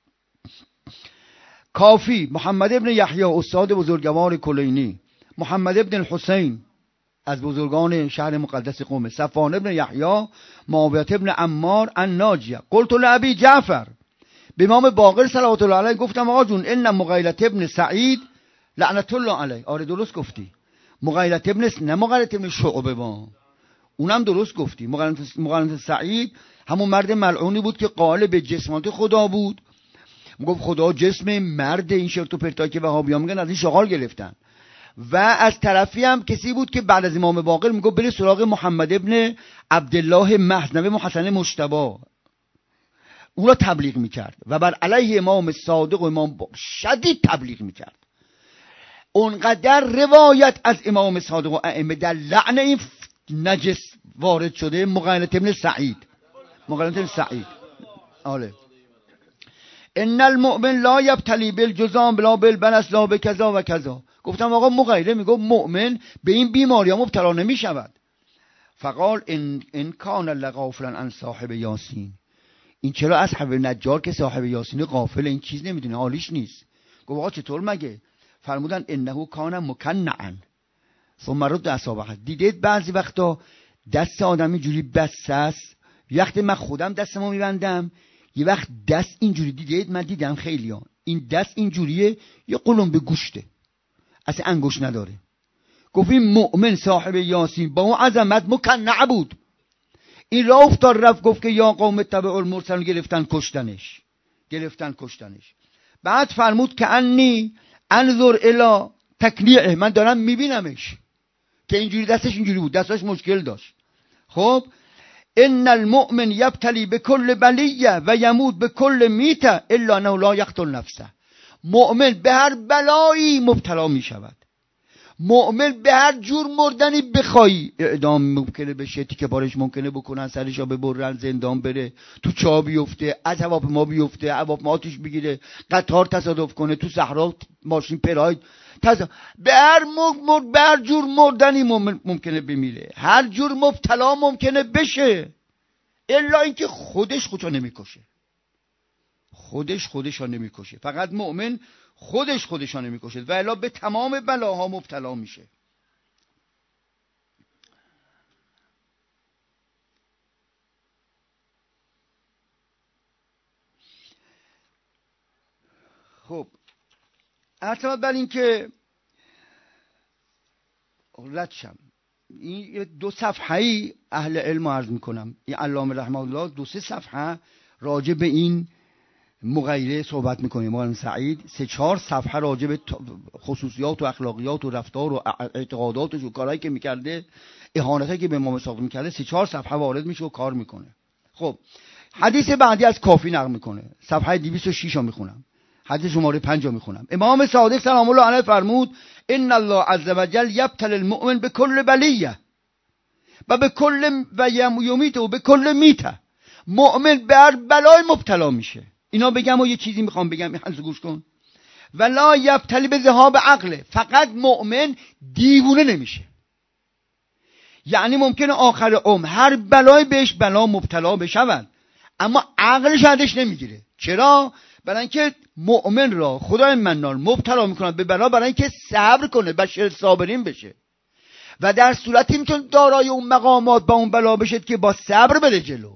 Speaker 1: کافی محمد ابن یحیی استاد بزرگوار کلینی، محمد ابن الحسین از بزرگان شهر مقدس قم، صفوان ابن یحیی، معاویه ابن عمار الناجیه. قلت لابی جعفر، به امام باقر صلوات الله علیه گفتم آقا جون ان مغیلة ابن سعید لعنت الله علیه. آره درست گفتی، مغیلة ابن نه مغیلة ابن شعبه با اونم درست گفتی. مغیلة سعید همون مرد ملعونی بود که قائل به جسمانت خدا بود، میگفت خدا جسم مرد، این شرط و پرتایی که وهابیان میگن از این شغال گرفتن. و از طرفی هم کسی بود که بعد از امام باقر میگفت بره سراغ محمد ابن عبدالله محض نبی حسن مجتبی، اون را تبلیغ میکرد و بر علیه امام صادق و امام شدید تبلیغ میکرد. اونقدر روایت از امام صادق و ائمه در لعن این نجس وارد شده. مغیلة ابن سعید، مغیلة ابن سعید آله ان المؤمن لا یبتلی بالجذام بلا بالبرص لا بکذا و کذا. گفتم آقا مغیره میگه مؤمن به این بیماری ها مبتلا نمی شود. فقال ان کان لغافلا عن صاحب یاسین، این چرا از اصحاب نجار که صاحب یاسین غافل، این چیز نمیدونه، حالیش نیست. گفت آقا چطور مگه؟ فرمودن انه کان مکنعا ثم رد اصابعه. دیدید بعضی وقتا دست آدمی جوری بسته است، وقتی من خودم دستمو میبندم یه وقت دست اینجوری، دیدید من دیدم خیلیان این دست اینجوریه یه قلم به گوشته اصلا انگوش نداره. گفت این مؤمن صاحب یاسین با اون عظمت مکنع بود، این راه افتاد رفت گفت که یا قوم اتبعوا المرسلین، گرفتن کشتنش. بعد فرمود که انی انظر الی تکلیعه، من دارم میبینمش که اینجوری دستش اینجوری بود، دستش مشکل داشت. خب ان المؤمن یبتلی بكل بلیه و یموت بكل میته الا انه لا یقتل نفسه. مؤمن به هر بلایی مبتلا می شود. مؤمن به هر جور مردنی بخوایی، اعدام ممکنه بشه، تیکه پارش ممکنه بکنن، سرشو ببرن، زندان بره، تو چاه بیفته، از هواپیما بیفته، هواپیما آتیش بگیره، قطار تصادف کنه، تو صحرا ماشین پراید به هر جور مردنی ممکنه بمیره، هر جور مبتلا ممکنه بشه، الا اینکه خودشو نمیکشه. خودشو نمیکشه. فقط مؤمن خودشو نمیکشه و الا به تمام بلاها مبتلا میشه. خب عرض بر این که ردشم این 2 صفحه‌ای اهل علم عرض میکنم، این علامه رحمه الله 2-3 صفحه راجع به این مغیره صحبت میکنیم. مولانا سعید 3-4 صفحه راجع به خصوصیات و اخلاقیات و رفتار و اعتقاداتش و کارهایی که میکرده، اهانتی که به امام صادق میکرده، 3-4 صفحه وارد میشه و کار میکنه. خب حدیث بعدی از کافی نقل میکنه، صفحه 206 رو میخونم، حدیث شماره 5 رو میخونم. امام صادق سلام الله علیه فرمود ان الله عز وجل یبتلی المؤمن بكل بلیه و بكل و یمیته و بكل میته. مؤمن به هر بلای مبتلا میشه. اینا بگم و یه چیزی میخوام بگم، حضرت گوش کن. ولا یبتلی به ذهاب عقله، فقط مؤمن دیوونه نمیشه. یعنی ممکنه آخر عمر هر بلای بهش بلا مبتلا بشود اما عقلش ازش نمیگیره. چرا؟ برای اینکه مؤمن را خدای منال مبتلا میکنه به بلا برای اینکه صبر کنه، بشر صابرین بشه، و در صورتی میتونه دارای اون مقامات با اون بلا بشه که با صبر بره جلو.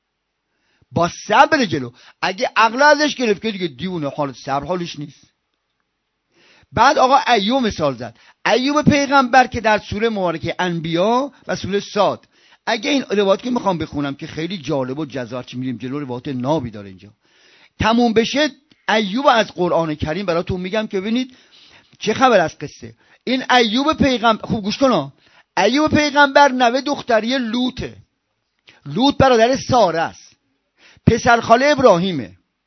Speaker 1: اگه عقل ازش گرفت که دیگه دیونه، حال صبر حالش نیست. بعد آقا ایوب مثال زد. ایوب پیغمبر که در سوره مبارکه انبیا و سوره صاد، اگه این روایت که میخوام بخونم که خیلی جالب و جذاب، چی میریم جلو، روایت نابی داره اینجا، تموم بشه ایوب از قرآن کریم براتون میگم که ببینید چه خبر از قصه. این ایوب پیغمبر، خوب گوش کن، ایوب پیغمبر نوه دختری لوطه. لوط برادر ساره است، پسر خاله ابراهیمه.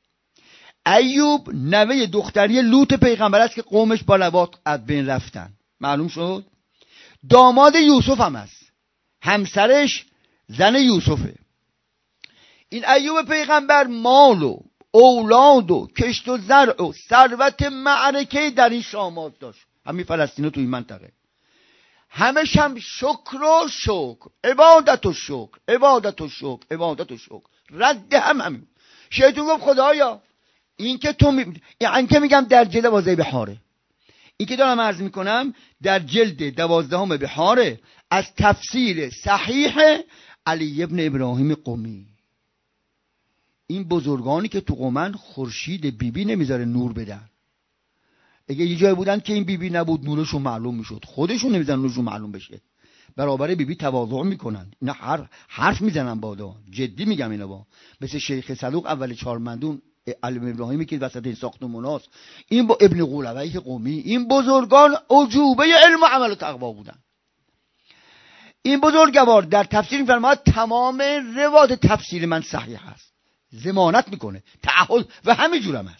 Speaker 1: ایوب نوه دختری لوط پیغمبر است که قومش با لواط از بین رفتن، معلوم شد. داماد یوسف هم است، همسرش زن یوسفه. این ایوب پیغمبر مال و اولاد و کشت و زرع و ثروت معرکه در این شامات داشت، همین فلسطین و تو این منطقه. همش هم شکر و شکر، عبادت و شکر، عبادت و شکر، عبادت و شکر، رد همین. شیطان گفت خدایا این که تو این که میگم در جلد 12 بحاره، این که دارم عرض میکنم در جلد 12 بحاره، از تفسیر صحیح علی ابن ابراهیم قمی. این بزرگانی که تو قمن خورشید بیبی نمیذاره نور بدن. اگه یه جای بودن که این بیبی نبود نورشون معلوم میشد، خودشون نمیذارن نورشون معلوم بشه، برابر بیبی تواضع میکنن. اینا حرف میزنن بادا، جدی میگم اینا. با مثل شیخ صدوق اول چهارمندون علی ابراهیمی که وسط این ساختموناست، این با ابن قولویه قمی، این بزرگان عجوبه علم و عمل و تقوا بودن. این بزرگوار در تفسیر میفرماید تمام روایات تفسیر من صحیح است، ضمانت میکنه، تعهد، و همین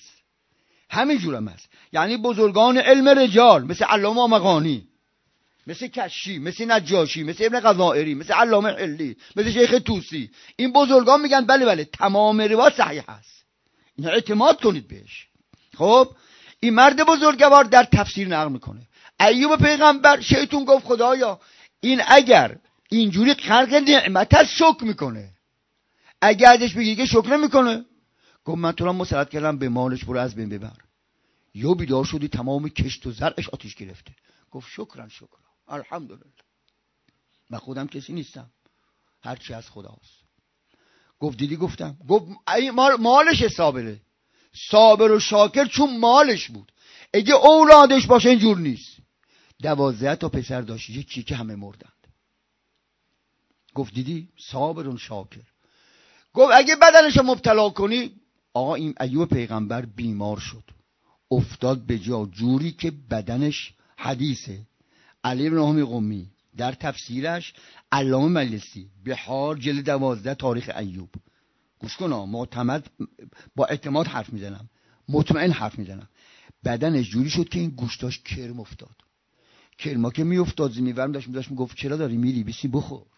Speaker 1: جورم است. یعنی بزرگان علم رجال مثل علامه مغانی، مثل کشی، مثل نجاشی، مثل ابن غزائری، مثل علامه حلی، مثل شیخ توسی، این بزرگان میگن بله تمام روایات صحیح است، این اعتماد کنید بهش. خب این مرد بزرگوار در تفسیر نقل میکنه. ایوب پیغمبر شیطان گفت خدایا این اگر اینجوری خلق نعمت هست شکر میکنه، اگر ازش بگی که شکر نمیکنه، گفت من تو را مسلط کردم به مالش، برو از بین ببر. یا بیدار شدی تمام کشت و زرعش آتیش گرفته. گفت شکرا الحمدلله، من خودم کسی نیستم، هرچی از خداست. گفت دیدی گفتم. گفت مالش صابر و شاکر چون مالش بود. اگه اولادش باشه اینجور نیست. 12 تا پسر داشت، یکی که همه مردند. گفت دیدی صابرون شاکر. گفت اگه بدنشو مبتلا کنی، آقا این ایوب پیغمبر بیمار شد، افتاد به جا جوری که بدنش حدیثه. علی بن حامد قمی در تفسیرش، علامه مجلسی بحار جلد 12 تاریخ ایوب، گوش کن معتمد، با اعتماد حرف میزنم، مطمئن حرف میزنم، بدنش جوری شد که این گوشتاش کرم افتاد. کرما که میافتاد زمینورم داشت میگفت چرا داری میری بیسی بخور.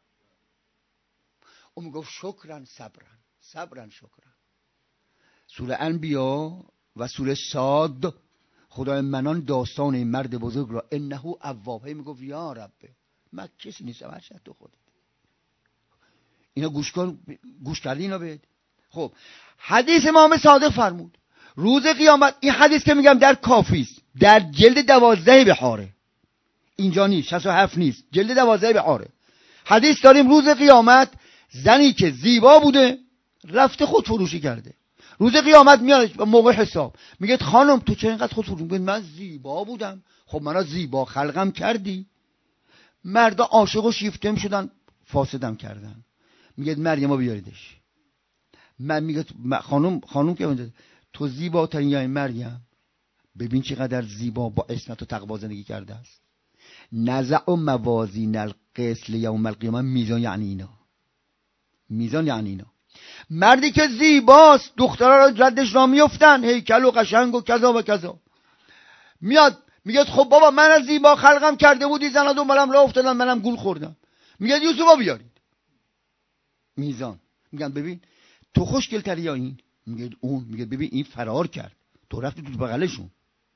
Speaker 1: اون میگفت شکرن صبرن شکرن. سوره انبیا و سوره صاد خدای منان داستان این مرد بزرگ را انه اواب، میگفت یا رب من کسی نیستم، هر شد تو خودت. اینا گوش کن، گوش کردی اینا بهت. خب حدیث امام صادق فرمود روز قیامت، این حدیث که میگم در کافی است، در جلد 12 بحاره، اینجا نیست، 67 نیست، جلد 12 بحاره. حدیث داریم روز قیامت زنی که زیبا بوده رفته خود فروشی کرده، روز قیامت میاد موقع حساب میگه خانم تو چرا اینقدر خود فروشی میکنی؟ من زیبا بودم. خب منو زیبا خلقم کردی. مردا عاشق و شیفته شدن فاسدم کردن. میگه مریم بیاریدش. من میگه خانم که اونجا تو زیباترین یا مریم، ببین چقدر زیبا با عصمت و تقوا زندگی کرده است. نزع موازین القسط یوم القیامه، میزان یعنی اینا، میزان یعنی اینا. مردی که زیباست دخترها را ردش را میفتن، هیکل و قشنگ و کذا و کذا، میاد میگه خب بابا من از زیبا خلقم کرده بودی، زنا دنبالم راه افتادن، منم گول خوردم. میگه یوسفو بیارید. میزان. میگن ببین تو خوشگل تری یا این؟ میگه اون. میگه ببین این فرار کرد، تو رفتی تو بغلشون.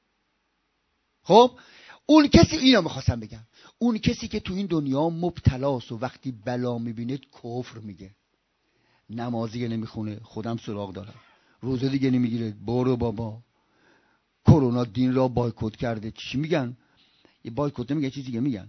Speaker 1: خب اون کسی، اینا میخواستم بگم، اون کسی که تو این دنیا مبتلاست و وقتی بلا میبینه کفر میگه، نمازی نمیخونه، خودم سراغ دارم، روزه دیگه نمیگیره، برو بابا، کرونا دین را بایکوت کرده. چی میگن؟ یه بایکوت نمیگن، چیزی دیگه میگن،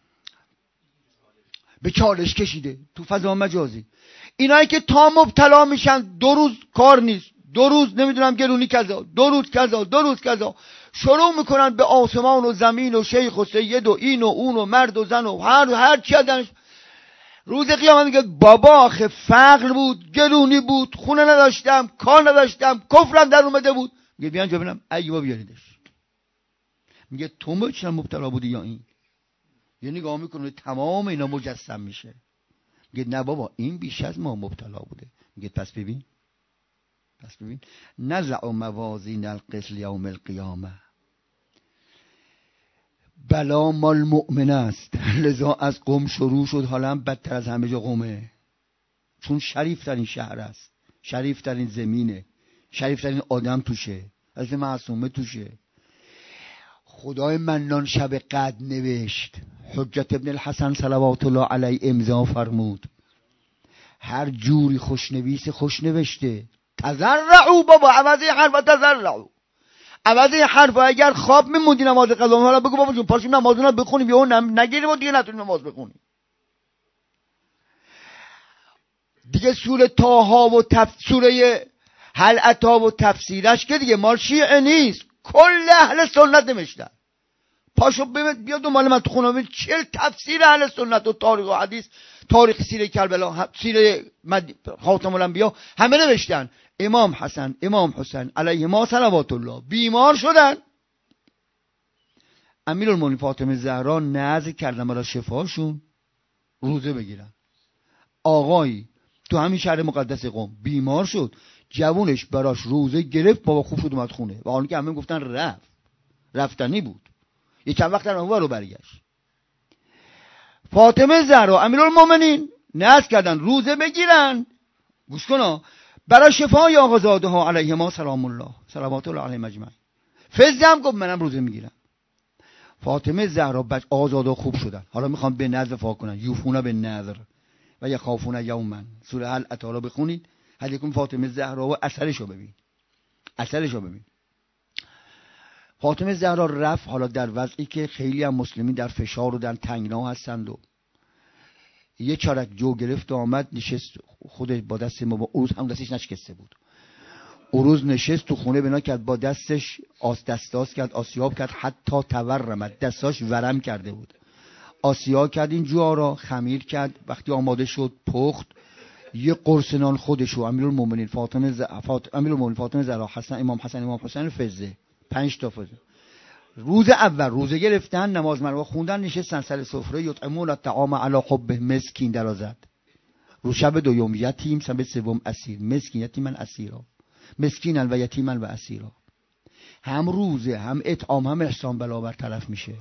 Speaker 1: به چالش کشیده تو فضا مجازی. اینایی که تا مبتلا میشن 2 روز کار نیست، 2 روز نمیدونم گرونی کذا، 2 روز کذا، 2 روز کذا، شروع میکنن به آسمان و زمین و شیخ و سید و این و اون و مرد و زن و هر چی ازش. روز قیامت میگه بابا آخه فقر بود، گرونی بود، خونه نداشتم، کار نداشتم، کفرم در اومده بود. میگه بیان جا ببینم ایوب بیاریدش. میگه تو چرا مبتلا بودی یا این؟ یه نگاه میکنه تمام اینا مجسم میشه. میگه نه بابا این بیش از ما مبتلا بوده. میگه پس ببین نزع موازین القسط یوم القیامه، بلا مال مؤمن است، لذا از قم شروع شد، حالا هم بدتر از همه جا قمه، چون شریف ترین شهر است، شریف ترین زمینه، شریف ترین آدم توشه، از معصومه توشه. خدای منان شب قدر نوشت، حجت ابن الحسن صلوات الله علیه امضا فرمود، هر جوری خوشنویس خوش نوشته، تضرعوا بابا، عوض این حرف تضرعوا، عوض این حرف اگر خواب میموندی نماز قضا حالا بگو بابا جون پاشیم نمازونه بخونیم، یهو نگیریم و دیگه نتونیم نماز بخونیم. دیگه سوره طه و سوره هل اتی و تفسیرش که دیگه مال شیعه نیست، کل اهل سنت نوشتن. پاشو بیا دنبال من تو خونه، چه تفسیر اهل سنت و تاریخ و حدیث، تاریخ سیره کربلا، سیره خاتم الانبیا، همه نوشتن. امام حسن امام حسین علیهما صلوات الله بیمار شدن، امیرالمومنین فاطمه زهرا نذر کردن برای شفاشون روزه بگیرن. آقایی تو همین شهر مقدس قم بیمار شد، جوونش براش روزه گرفت، بابا خوب شد اومد خونه، و حالا که همه گفتن رفتنی بود، یه چند وقت اونور رو برگشت. فاطمه زهرا امیرالمومنین نذر کردن روزه بگیرن، گوش کن، برای شفای آقازاده ها علیهما سلام الله صلوات الله علیهم اجمعین. فضل هم گفت منم روزه میگیرم. فاطمه زهرا آقازاده خوب شدن، حالا میخوام به نذر وفا کنن، یوفون به نذر و یخافون یوما، سوره هل اتی بخونید، هل یکون فاطمه زهرا و اثرشو ببین. فاطمه زهرا رفت، حالا در وضعی که خیلی هم مسلمین در فشار و در تنگنا هستند، و یه چارک جو گرفت و آمد نشست، خودش با دست ما با عروض هم دستش نشکسته بود، عروض نشست تو خونه بنا کرد، با دستش دستاز کرد، آسیاب کرد، حتی تورمد، دستاش ورم کرده بود. آسیا کرد این جوها را، خمیر کرد، وقتی آماده شد پخت. یه قرص نان خودشو امیرالمومنین فاطمه زهرا، حسن امام حسین فزه، 5 تا فزه. روز اول روزه گرفتن، نماز مروا خوندن، نشستن سر سفره، یطعمون الطعام علی حبه، مسکین درازد. رو شب دوم یتیم، شب سوم اسیر، مسکین یتیمن اسیرا، مسکینن و یتیمن و اسیرا. هم روزه هم اطعام هم احسان بلا برطرف میشه.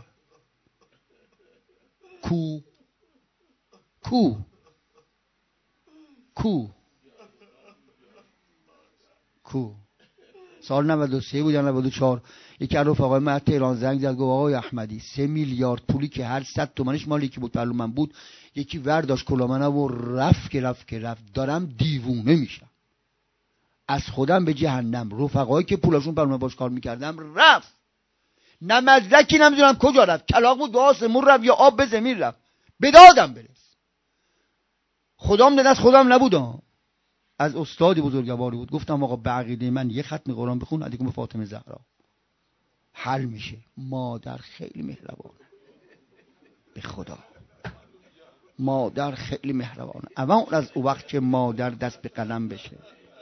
Speaker 1: کو سال 93 بود یا 94 یکی از رفقای من تهران زنگ زد، گفت آقای احمدی 3 میلیارد پولی که هر 100 تومنش مال یکی بود پهلو من بود، یکی ورداشت کلاه و رفت دارم دیوونه میشم، از خودم به جهنم. رفقایی که پولاشون پهلو من باش کار میکردم رفت، نه مدرکی نمیدونم کجا رفت، کلاغ بود به آسمون رفت یا آب به زمین رفت، به دادم برس. خدام دست خودم نبودم، از استادی بزرگواری بود. گفتم آقا به عقیده من یه ختم قرآن بخون علیکم به فاطمه زهرا، حل میشه. مادر خیلی مهربانه، به خدا مادر خیلی مهربانه. اما از اون وقت که مادر دست به قلم بشه.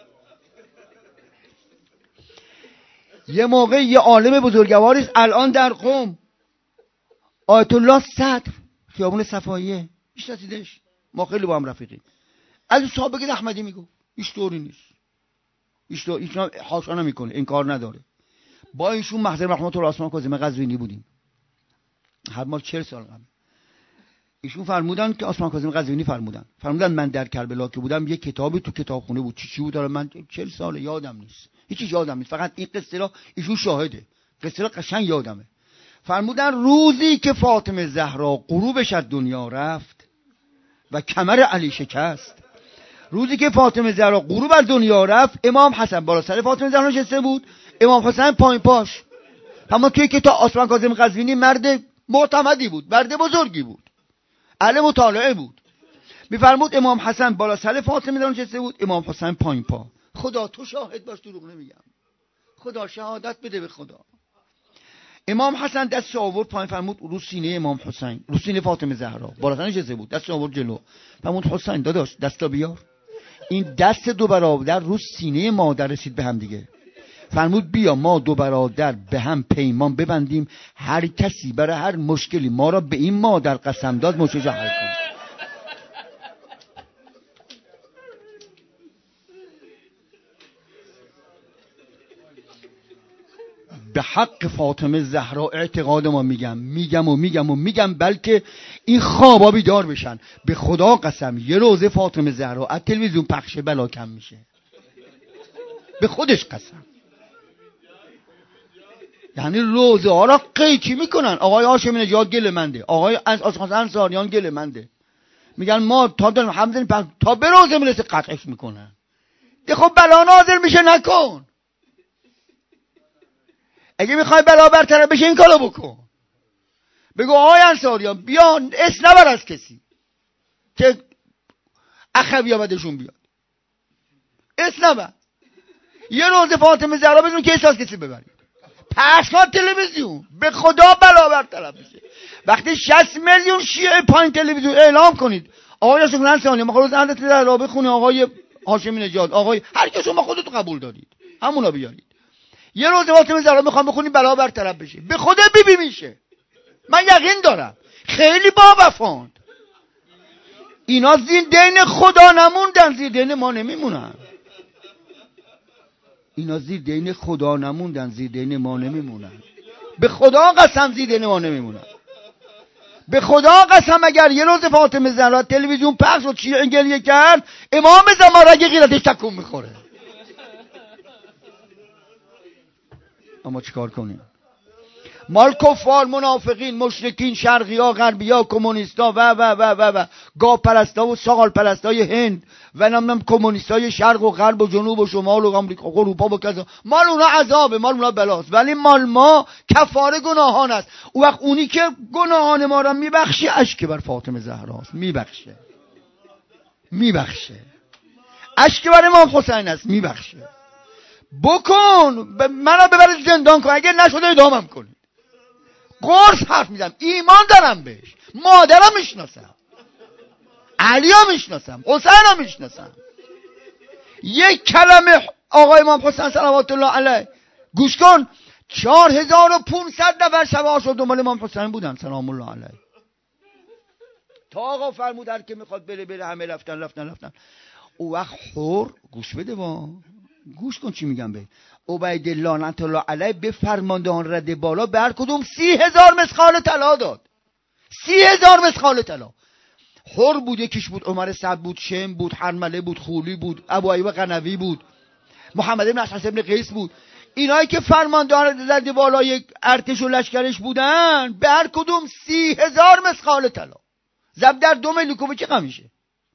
Speaker 1: یه موقع یه عالم بزرگواری است الان در قم، آیت الله صدر، خیابون صفاییه، میشناسیدش؟ ما خیلی با هم رفیقیم. از اون سابقه احمدی میگو هیچ طوری نیست، هیچ حاشا نمیکنه، انکار نداره. با ایشون محضر رحمت الله عثمان کاظم قزوینی بودیم، هر مال 40 سال قبل. ایشون فرمودن که عثمان کاظم قزوینی فرمودن من در کربلا که بودم یه کتابی تو کتابخونه بود، چی بود داره، من 40 سال یادم نیست، هیچی یادم نیست، فقط این قصه را ایشون شاهده، قصه را قشنگ یادمه. فرمودن روزی که فاطمه زهرا غروبش از دنیا رفت و کمر علی شکست، روزی که فاطمه زهرا غروب از دنیا رفت، امام حسن بالا سر فاطمه زهرا نشسته بود، امام حسین پایین پاش. اما توی کتاب عثمان کاظم قزوینی مرد معتمدی بود، مرد بزرگی بود، اهل مطالعه بود. میفرمود امام حسن بالا سر فاطمه زهرا نشسته بود، امام حسین پایین پا. خدا تو شاهد باش، دروغ نمیگم، خدا شهادت بده به خدا. امام حسن دست آورد پایین، فرمود رو سینه امام حسین، رو سینه فاطمه زهرا بالا سر نشسته بود، دست آورد جلو، فرمود حسین داداش دستا بیار. این دست دو برادر رو سینه مادر رسید به هم دیگه. فرمود بیا ما دو برادر به هم پیمان ببندیم، هر کسی برای هر مشکلی ما را به این مادر قسم داد مشکلش حل کنه. به حق فاطمه زهرا اعتقاد ما میگم بلکه این خوابا بیدار بشن. به خدا قسم یه روزه فاطمه زهرا از تلویزیون پخش بلا کم میشه، به خودش قسم. یعنی روزه ها را قیچی میکنن. آقای هاشمی نژاد گله منده، آقای از انصاریان گله منده، میگن ما تا داریم همزنیم تا به روزه میرسه قطعش میکنن. ده خب بلا نازل میشه نکن. اگه میخوای بلا برطرف بشه این کارو بکن، بگو آقای انصاریان بیا اسم نبر از کسی که اخوی بدشون بیاد، اسم نبر. یه روز فاطمه زهرا بزنون که احساس کسی ببرید، پخشات تلویزیون، به خدا بلا برطرف بشه. وقتی 60 میلیون شیعه پایین تلویزیون اعلام کنید آقای انصاریان ما خلاص عدد در بخونه، آقای هاشمی نژاد، آقای هر کی شما خودتون قبول دارید همونا بیارید. یه روز فاطمه زهرا میخوام بخونیم بلا برطرف بشه، به خدا میشه. من یقین دارم خیلی با وفان. اینا زیر دین خدا نموندن، زیر دین ما نمیمونن. اینا زیر دین خدا نموندن، زیر دین ما نمیمونن. به خدا قسم زیر دین ما نمیمونن. به خدا قسم اگر یه روز فاطمه زهرا تلویزیون پخش و شیعه گریه کرد، امام زمان اگه غیرتش تکون میخوره. اما چیکار کنیم؟ مال کفار، منافقین، مشرکین، شرقیا، غربیا، کمونیستا و گاو پرستا و ساقال پرستای هند و نمیدونم کمونیستای شرق و غرب و جنوب و شمال و آمریکا و اروپا و کذا، مال اونا عذابه، مال اونا بلاست، ولی مال ما کفاره گناهان است. اون وقت اونی که گناهان ما را میبخشه اشک بر فاطمه زهراست، میبخشه اشک بر امام حسین است، میبخشه. بکن منو ببرید زندان کن، اگه نشده ادامم کنید. قرص حرف میزنم، ایمان دارم بهش. مادرم میشناسم، علی ها میشناسم، حسین ها میشناسم. یک کلمه آقای امام حسین صلوات الله علیه، گوش کن، 4500 نفر شب عاشور دنبال امام حسین بودن سلام الله علیه. تا آقا فرمود هر که میخواد بره، همه رفتن. او وقت حور، گوش بده گوش کن چی میگم به عبید لعنت الله علیه، به فرماندهان رده بالا به هر کدوم 30,000 مسخال طلا داد. 30,000 مسخال طلا. حور بود، یکیش بود عمر سعد بود، شم بود، حرمله بود، خولی بود، ابو ایوب قنوی بود، محمد بن اشعث بن قیس بود. اینایی که فرماندهان رده بالا یک ارتش و لشکرش بودن، به هر کدوم 30,000 مسخال طلا. ضرب در 2 میلیون چه غم میشه؟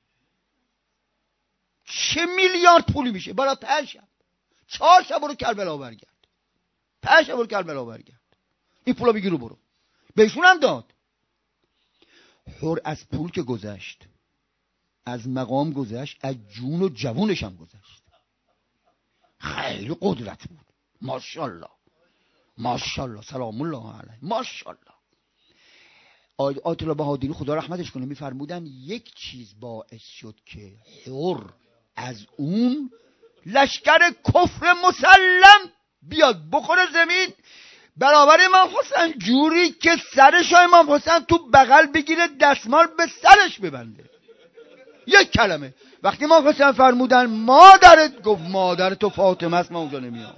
Speaker 1: چه میلیارد پولی میشه برای 5 شب 4 شب برو کربلا برگرد، 5 شب برو کربلا برگرد، این پولا بگیرو برو. بهشون هم داد. حر از پول که گذشت، از مقام گذشت، از جون و جوونش هم گذشت. خیلی قدرت بود. ماشاءالله ماشاءالله سلام الله علیه. ماشاءالله. آیت الله بهادری خدا رحمتش کنه میفرمودن یک چیز باعث شد که حر از اون لشکر کفر مسلم بیاد بخوره زمین برابر امام حسین، جوری که سرش امام حسین تو بغل بگیره دستمال به سرش ببنده. یک کلمه. وقتی امام حسین فرمودن مادرت، گفت مادر تو فاطمه است، من اونجا نمیام.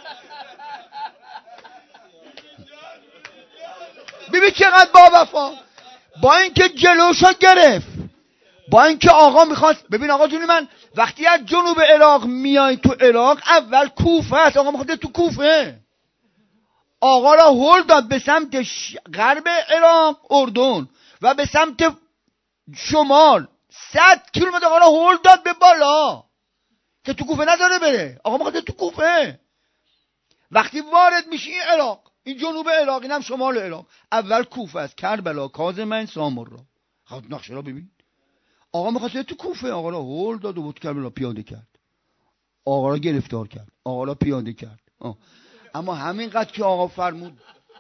Speaker 1: ببین چقدر با وفا، با اینکه جلوشو گرفت، با اینکه آقا میخواست. ببین آقا جونی من، وقتی از جنوب عراق میای تو عراق، اول کوفه است. آقا میخواد تو کوفه، آقا را هل داد به سمت غرب عراق اردن و به سمت شمال 100 کیلومتر آقا را هل داد به بالا که تو کوفه نداره بره. آقا میخواد تو کوفه. وقتی وارد میشی این عراق، این جنوب عراق، اینم شمال عراق، اول کوفه است، کربلا، کاظمین، سامرا. خود نقشه را ببین. آقا میخواست تو کوفه، آقا را هل داد و بود کربلا پیاده کرد، آقا را گرفتار کرد، آقا را پیاده کرد. اما همینقدر که آقا فرمود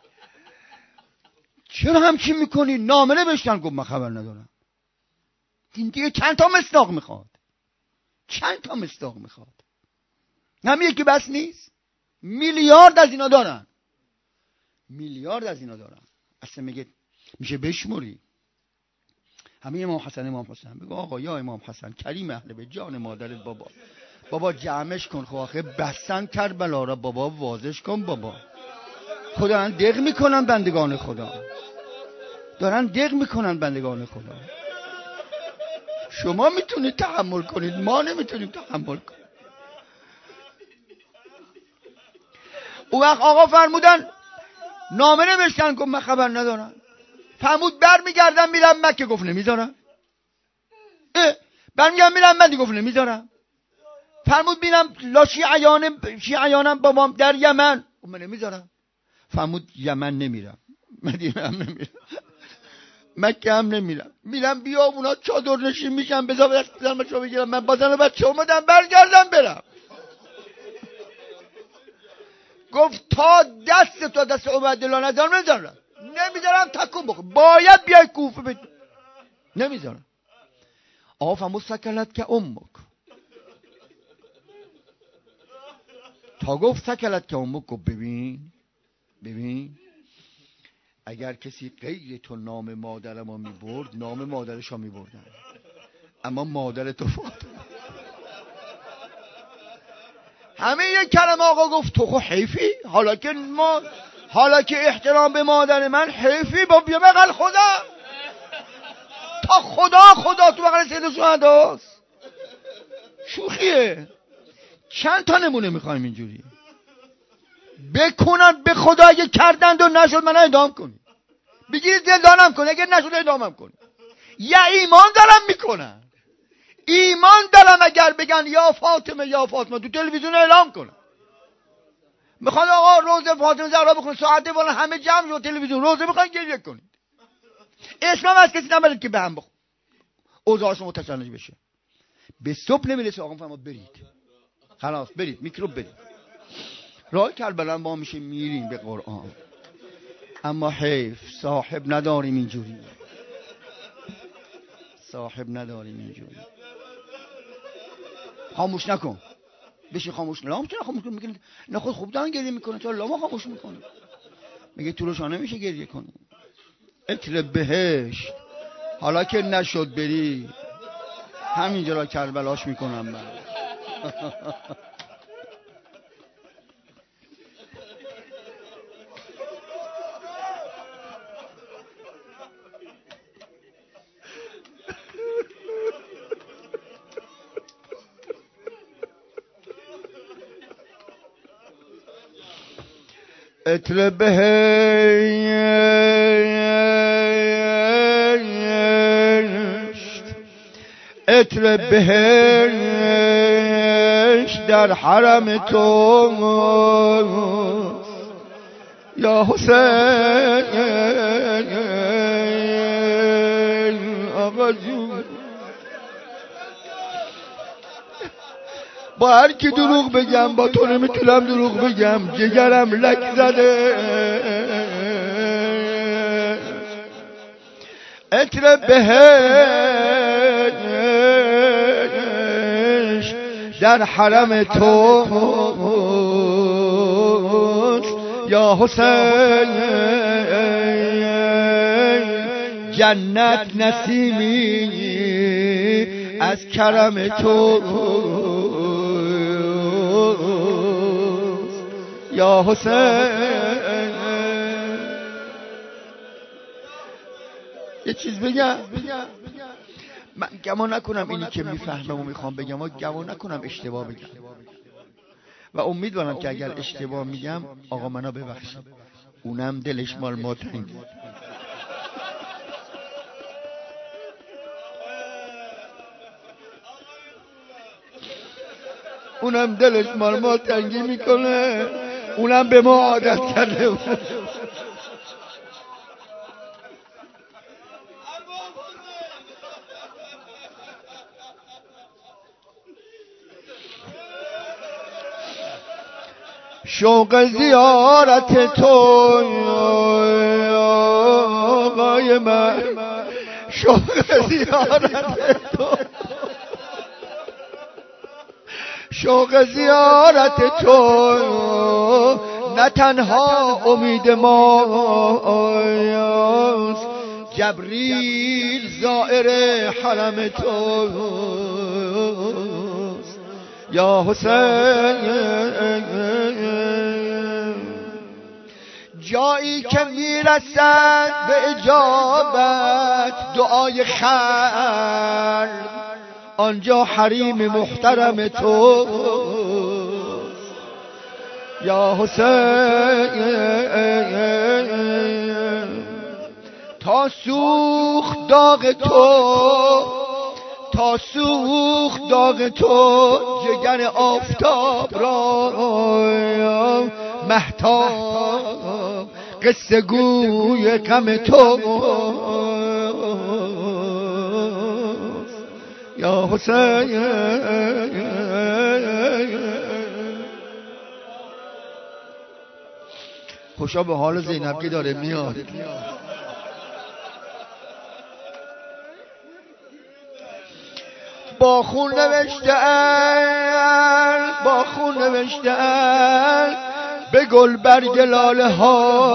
Speaker 1: چرا همچین میکنی؟ نامه نوشتن. گفت من خبر ندارم. این دیگه چند تا مصداق میخواد؟ چند تا مصداق میخواد؟ همین یکی بس نیست. میلیارد از اینا دارن، میلیارد از اینا دارن. اصلا میگه میشه بشموری. همین امام حسین بگو آقا یا امام حسین کریم اهل به جان مادرت، بابا جمعش کن. خب آخه بستن کربلا را، بابا واضح کن. بابا خدا دارن دق میکنن بندگان خدا، دارن دق میکنن بندگان خدا. شما میتونید تحمل کنید، ما نمیتونیم تحمل کنیم. اون وقت آقا فرمودن نامه نوشتن. گفت من خبر ندارم. فرمود برمیگردم میرم مکه. گفت نمیذارم. برمیگردم میرم مدینه. گفت نمیذارم. فرمود میرم لا شیعیانم بابام در یمن. من نمیذارم. فرمود یمن نمیرم، مدینه هم نمیرم، مکه هم نمیرم. میرم بیابونا چادر نشین میشم، بذار دستم بچه‌ها بگیرم، من بازن بچه اومدم برگردم برم. گفت تا دست عبیدالله نذارم نمیذارم تکون بخور، باید بیای کوفه بید. نمیذارم. آقا فرمود سکلت که امک. تا گفت سکلت که امک، گفت ببین اگر کسی غیر تو نام مادر ما میبرد، نام مادرش ها میبردن، اما مادر تو فاطمه. همه یک کلمه آقا گفت تو خو حیفی، حالا که احترام به مادر من حیفی، با بیا بغل خدا. تا خدا تو بغل سید شهداست. شوخیه. چند تا نمونه میخوایم اینجوری بکنن به خدا. اگه کردند و نشد من اعدام کنی، بگیرید زندانم کنی، اگه نشد اعدامم کنی. یا ایمان دارم میکنن، ایمان دارم اگر بگن یا فاطمه تو تلویزیون اعلام کنن میخواد آقا روزه فاطمه زهرا بخونه، ساعته بالا همه جمع شد تلویزیون، روزه میخواد گریه کنید. اسلام از کسی نبرید که به هم بخون اوضاعشون متشنج بشه. به صبح نمیرسه آقا فرمود برید، خلاص برید، میکروب برید. راه کربلا ما میشه میریم به قرآن. اما حیف صاحب نداریم اینجوری، صاحب نداریم اینجوری. خاموش نکن، بشین خاموش. لام چرا خاموش کن؟ میگه نه خود خوب دارن گریه میکنه، چرا لامو خاموش میکنه؟ میگه تو روشانه میشه گریه کنی. اطلب بهشت، حالا که نشد بری همینجا را کربلاش میکنم من. اطلب بهشت، اطلب بهشت در حرم تو یا حسین آقا جون. با هر کی دروغ بگم، با تو نمیتونم دروغ بگم، جگرم لک زده. اطلب بهشت در حرم تو یا حسین، جنت نسیمی از کرم تو یا حسین. یه چیز بگم، من گمان نکنم اینی که میفهمم و میخوام بگم و گمان نکنم اشتباه بگم و امیدوارم که اگر اشتباه میگم آقا منو ببخشید، اونم دلش مال ما تنگ، اونم دلش مال ما تنگی میکنه، اونم به ما عادت کرده. شوق زیارت تو آقای من، شوق زیارت تو، شوق زیارت تو نه تنها امید ماست، جبریل زائر حرم تو یا حسین. جایی که میرسد به اجابت دعای خلق، آنجا حریم محترم تو یا حسین. تا سوخت داغ تو، تا سوخت داغ تو جگر آفتاب را، مهتاب قصه گوی غم تو یا حسین. خوشا به حال زینب که داره میاد. با خون نوشتن، با خون نوشتن به گل برگ لاله ها،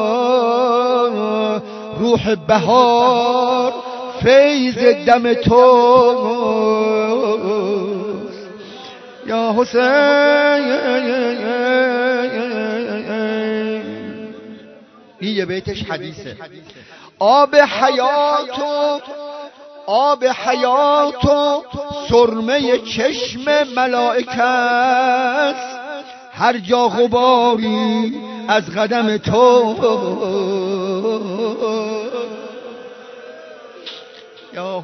Speaker 1: روح بهار فیض دم تو یا حسین. این یه بیتش حدیثه. آب حیاتو، آب حیاتو سرمه چشم ملائکه است، هر جا غباری از قدم تو یا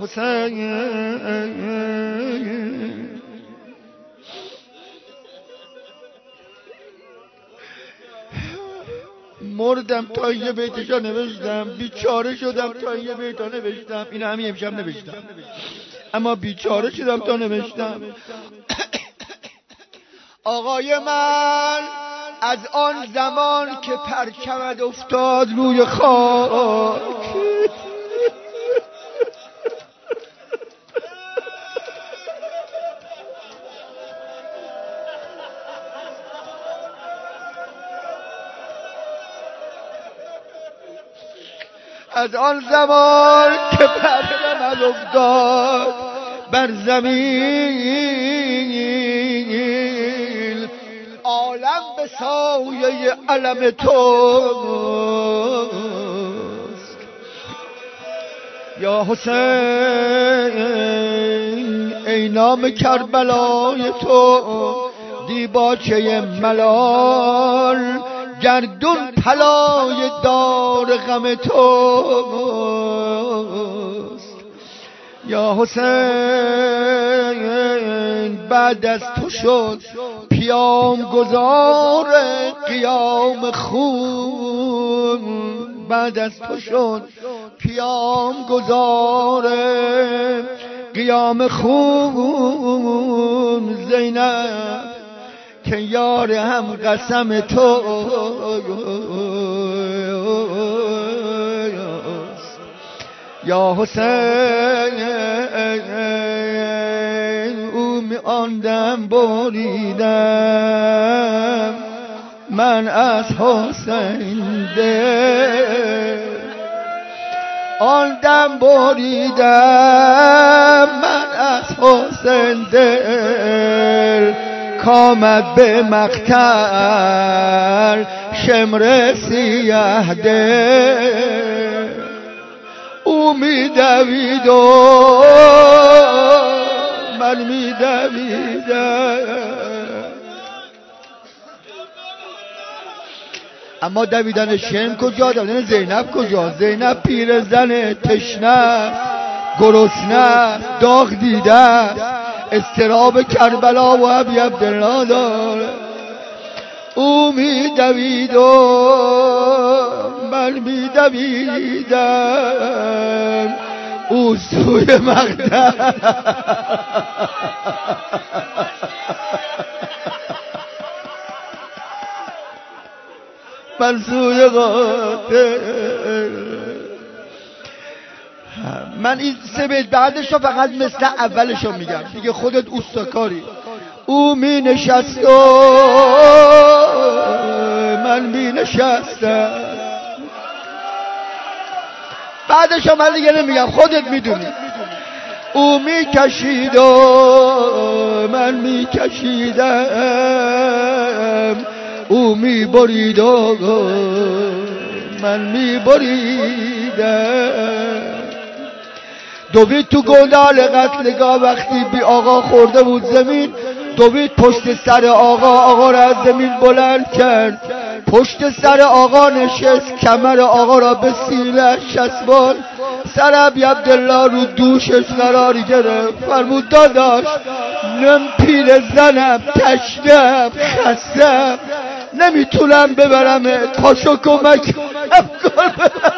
Speaker 1: حسین. مردم تا یه بیتشا نوشتم، بیچاره شدم تا یه بیتا نوشتم، این همین امشب نوشتم اما بیچاره شدم تا نوشتم. آقای من از آن زمان که پرچمت افتاد روی خاک، از آن زمان که پرچمت افتاد بر زمین، عالم به سایه علم توست. یا حسین ای نام کربلای تو، دیباچه ملال گردون پلای دار غم توست. یا حسین بعد از تو شد پیام گذار قیام خون، بعد از تو شد پیام گذار قیام خون. زینب که یار هم قسم تو، یا حسین او می آندم بریدم من از حسین دل، آندم بریدم من از حسین دل، کامد به مقتل شمر سیه دل. او می دوید و من می دویدم، اما دویدن شم کجا؟ دویدن زینب کجا؟ زینب پیرزن تشنه گرسنه داغ دیده، اضطراب کربلا و ابی عبدالله داره. او می دوید و من می دویدم، او سوی مقتل من سوی قاتل. من این سه بیت بعدش رو فقط مثل اولش رو میگم دیگه، خودت اوستاکاری. او می نشست و من می نشستم، بعدش رو من دیگه نمیگم خودت میدونی. او می کشید و من می کشیدم، او می برید و من می بریدم. دوید تو گودال قتلگاه وقتی بی آقا خورده بود زمین، دوید پشت سر آقا، آقا را از زمین بلند کرد، پشت سر آقا نشست، کمر آقا را به سینه‌اش چسباند، سر ابی عبدالله رو دوشش قرار گرفت، فرمود داداش نم پیر زنم، تشنم، خستم، نمیتونم ببرمت، پاشو کمک افکار ببرم.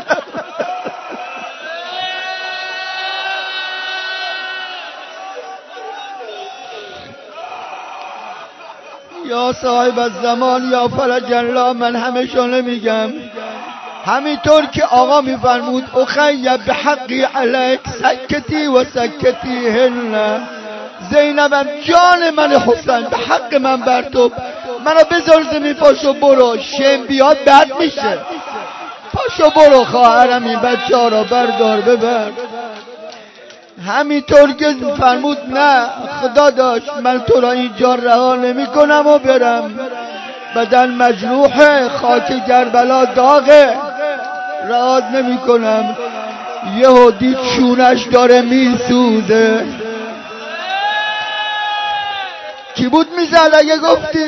Speaker 1: یا صاحب الزمان یا فرج الله، من همشو نمیگم، همینطور که آقا میفرمود اخی به حقی علیک سکتی و سکتی هن، زینبم جان من حسین به حق من بر تو، منو بذار زمین، پاشو برو، شم بیاد بد میشه، پاشو برو خواهرم این بچه ها را بردار ببر. همینطور که فرمود نه خدا داشت من تو را اینجا رها نمی کنم و برم، بدن مجروحه، خاک کربلا داغه، رها نمی کنم. یهو دید چونش داره میسوزه. کی بود میزد اگه گفتی؟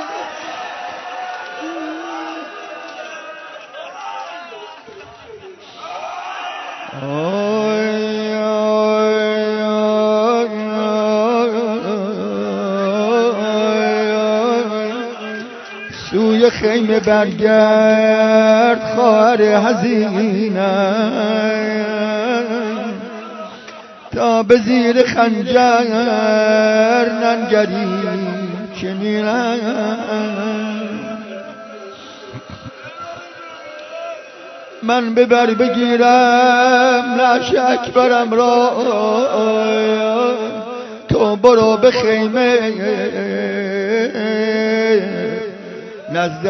Speaker 1: سوی خیمه برگرد خواهر حزینم، تا به زیر خنجر ننگری چه میرم. من ببر بگیرم نعش اکبرم را، تو برو به خیمه نزد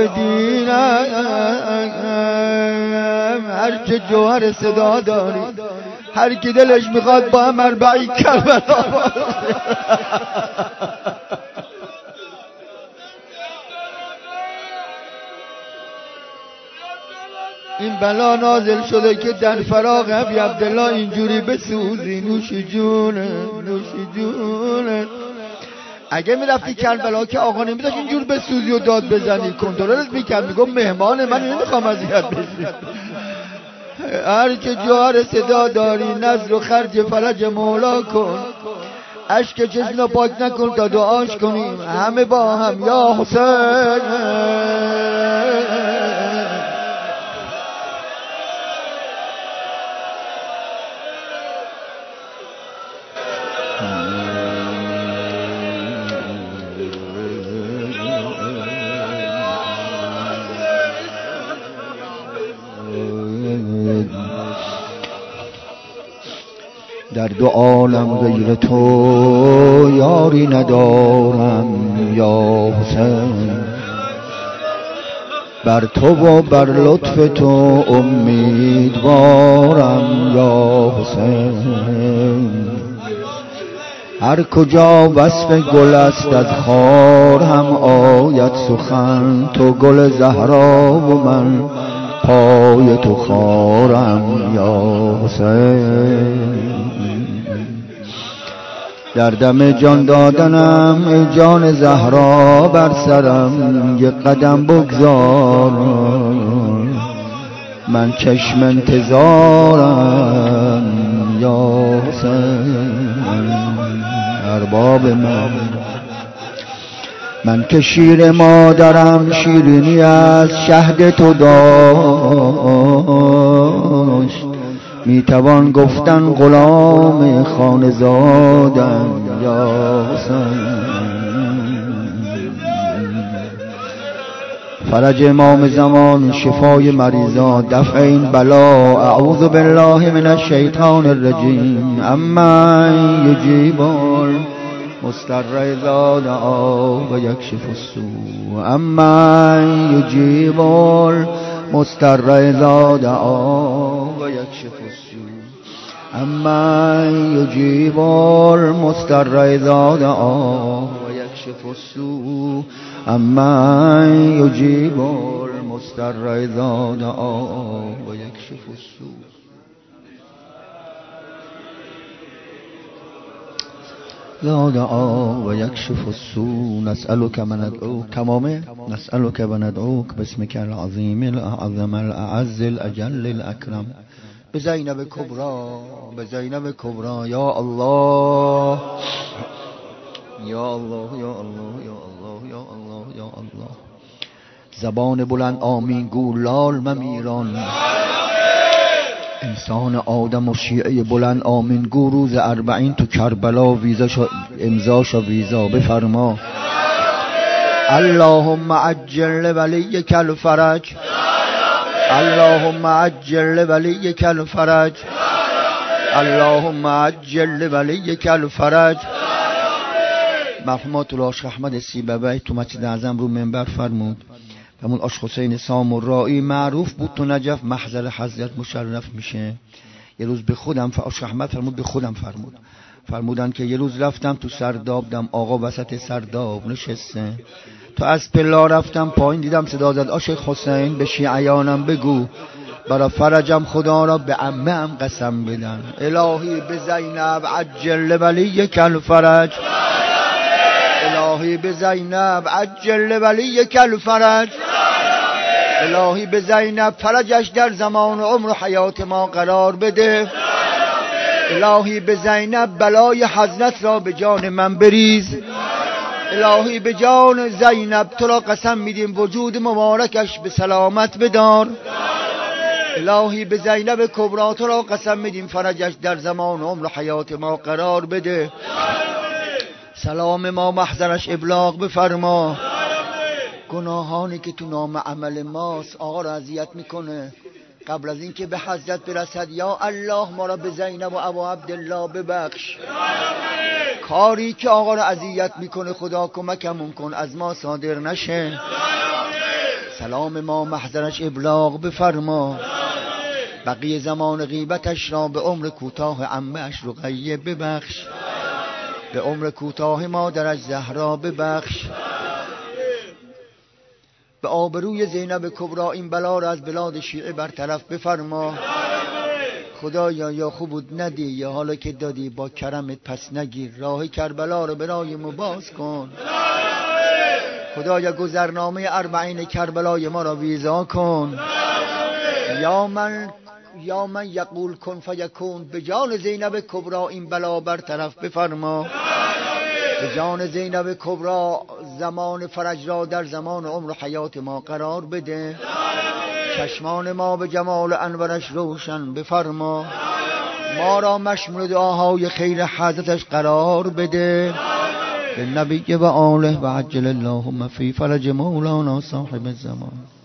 Speaker 1: آبدینم. هر که جوهر صدا داری، هر کی دلش میخواد با هم اربعی کربلا. این بلا نازل شده که در فراق ابی عبدالله اینجوری بسوزی. نوش جونه نوش جونه. اگه میرفتی کربلا که آقا نمیداشت اینجور بسوزی و داد بزنی، کنترلت میکرد، میگم مهمان من نمیخوام اذیت بشی. هر که جوهر صدا داری نذر و خرج فرج مولا کن، اشک چشم پاک نکن تا دعاش کنیم همه با هم یا حسین. در دو عالم غیر تو یاری ندارم یا حسین، بر تو و بر لطف تو امیدوارم یا حسین. هر کجا وصف گل است از خار هم آید سخن، تو گل زهرا و من پای تو خارم یا حسین. در دم جان دادنم ای جان زهرا بر سرم یک قدم بگذار، من چشم انتظارم یا حسین. ارباب من که شیر مادرم شیرینی از شهد تو داشت، میتوان گفتن غلام خانزادم یا حسین. فرج امام زمان، شفای مریضان، دفع این بلا، اعوذ بالله من الشیطان الرجیم. اما یجیب مضطر اذا دعا و یکشف السوء، اما یجیب مضطر اذا دعا و یکشف السوء، اما یجیب المضطر اذا دعا و یکشف السوء، اما یجیب المضطر اذا دعا و یکشف السوء. لا دعا و یکشف السوء. نسألك و ندعوک. تمامه. نسألك و ندعوک باسمك العظیم الاعظم الاعز الاجل الاکرم. به زینب کبرا، به زینب کبرا. یا الله یا الله یا الله یا الله یا الله یا الله. زبان بلند آمین گو لال ممیران. انسان آدم و شیعه بلند آمین گو. روز 40 تو کربلا امضاش ویزا بفرما. اللهم عجل ولیک الفرج، اللهم عجل ولیک الفرج، اللهم عجل ولیک الفرج. مرحومات العاشق احمد سیبوی تو مسجد اعظم رو منبر فرمود، همون عاشق حسین سامرایی معروف بود تو نجف محضر حضرت مشرف میشه. یه روز به خودم عاشق احمد فرمود، به خودم فرمودن که یه روز رفتم تو سرداب، دم آقا وسط سرداب نشسته، تو از پلا رفتم پایین دیدم صدا زد عاشق حسین به شیعیانم بگو برای فرجم خدا را به عمه هم قسم بدن. الهی به زینب عجل ولیک الفرج، الهی به زینب عجل ولیک الفرج، الهی به زینب فرجش در زمان عمر و حیات ما قرار بده. الهی به زینب بلای حضرت را به جان من بریز. الهی به جان زینب تو را قسم میدیم وجود مبارکش به سلامت بدار. الهی به زینب کبرا تو را قسم میدیم فرجش در زمان عمر و حیات ما قرار بده. سلام ما محضرش ابلاغ بفرما. گناهانی که تو نام عمل ماست آقا را اذیت میکنه قبل از اینکه به حضرت برسد یا الله ما را به زینب و ابو عبدالله ببخش. کاری که آقا را اذیت میکنه خدا کمکمون کن از ما صادر نشه. سلام ما محضرش ابلاغ بفرما. بقیه زمان غیبتش را به عمر کوتاه عمه‌اش رقیه ببخش. به عمر کوتاه مادرش زهرا ببخش. به آبروی زینب کبرا این بلا را از بلاد شیعه برطرف بفرما. خدایا یا خوب بود ندی یا حالا که دادی با کرمت پس نگیر. راه کربلا رو برای ما باز کن. خدایا گذرنامه 40 کربلای ما را ویزا کن. یا من یقول کن فیکون. به جان زینب کبرا این بلا برطرف بفرما. به جان زینب کبرا زمان فرج را در زمان عمر حیات ما قرار بده. چشمان ما به جمال انورش روشن بفرما. ما را مشمول دعاهای خیر حضرتش قرار بده. به نبی و آله و عجل اللهم فی فرج مولانا صاحب الزمان.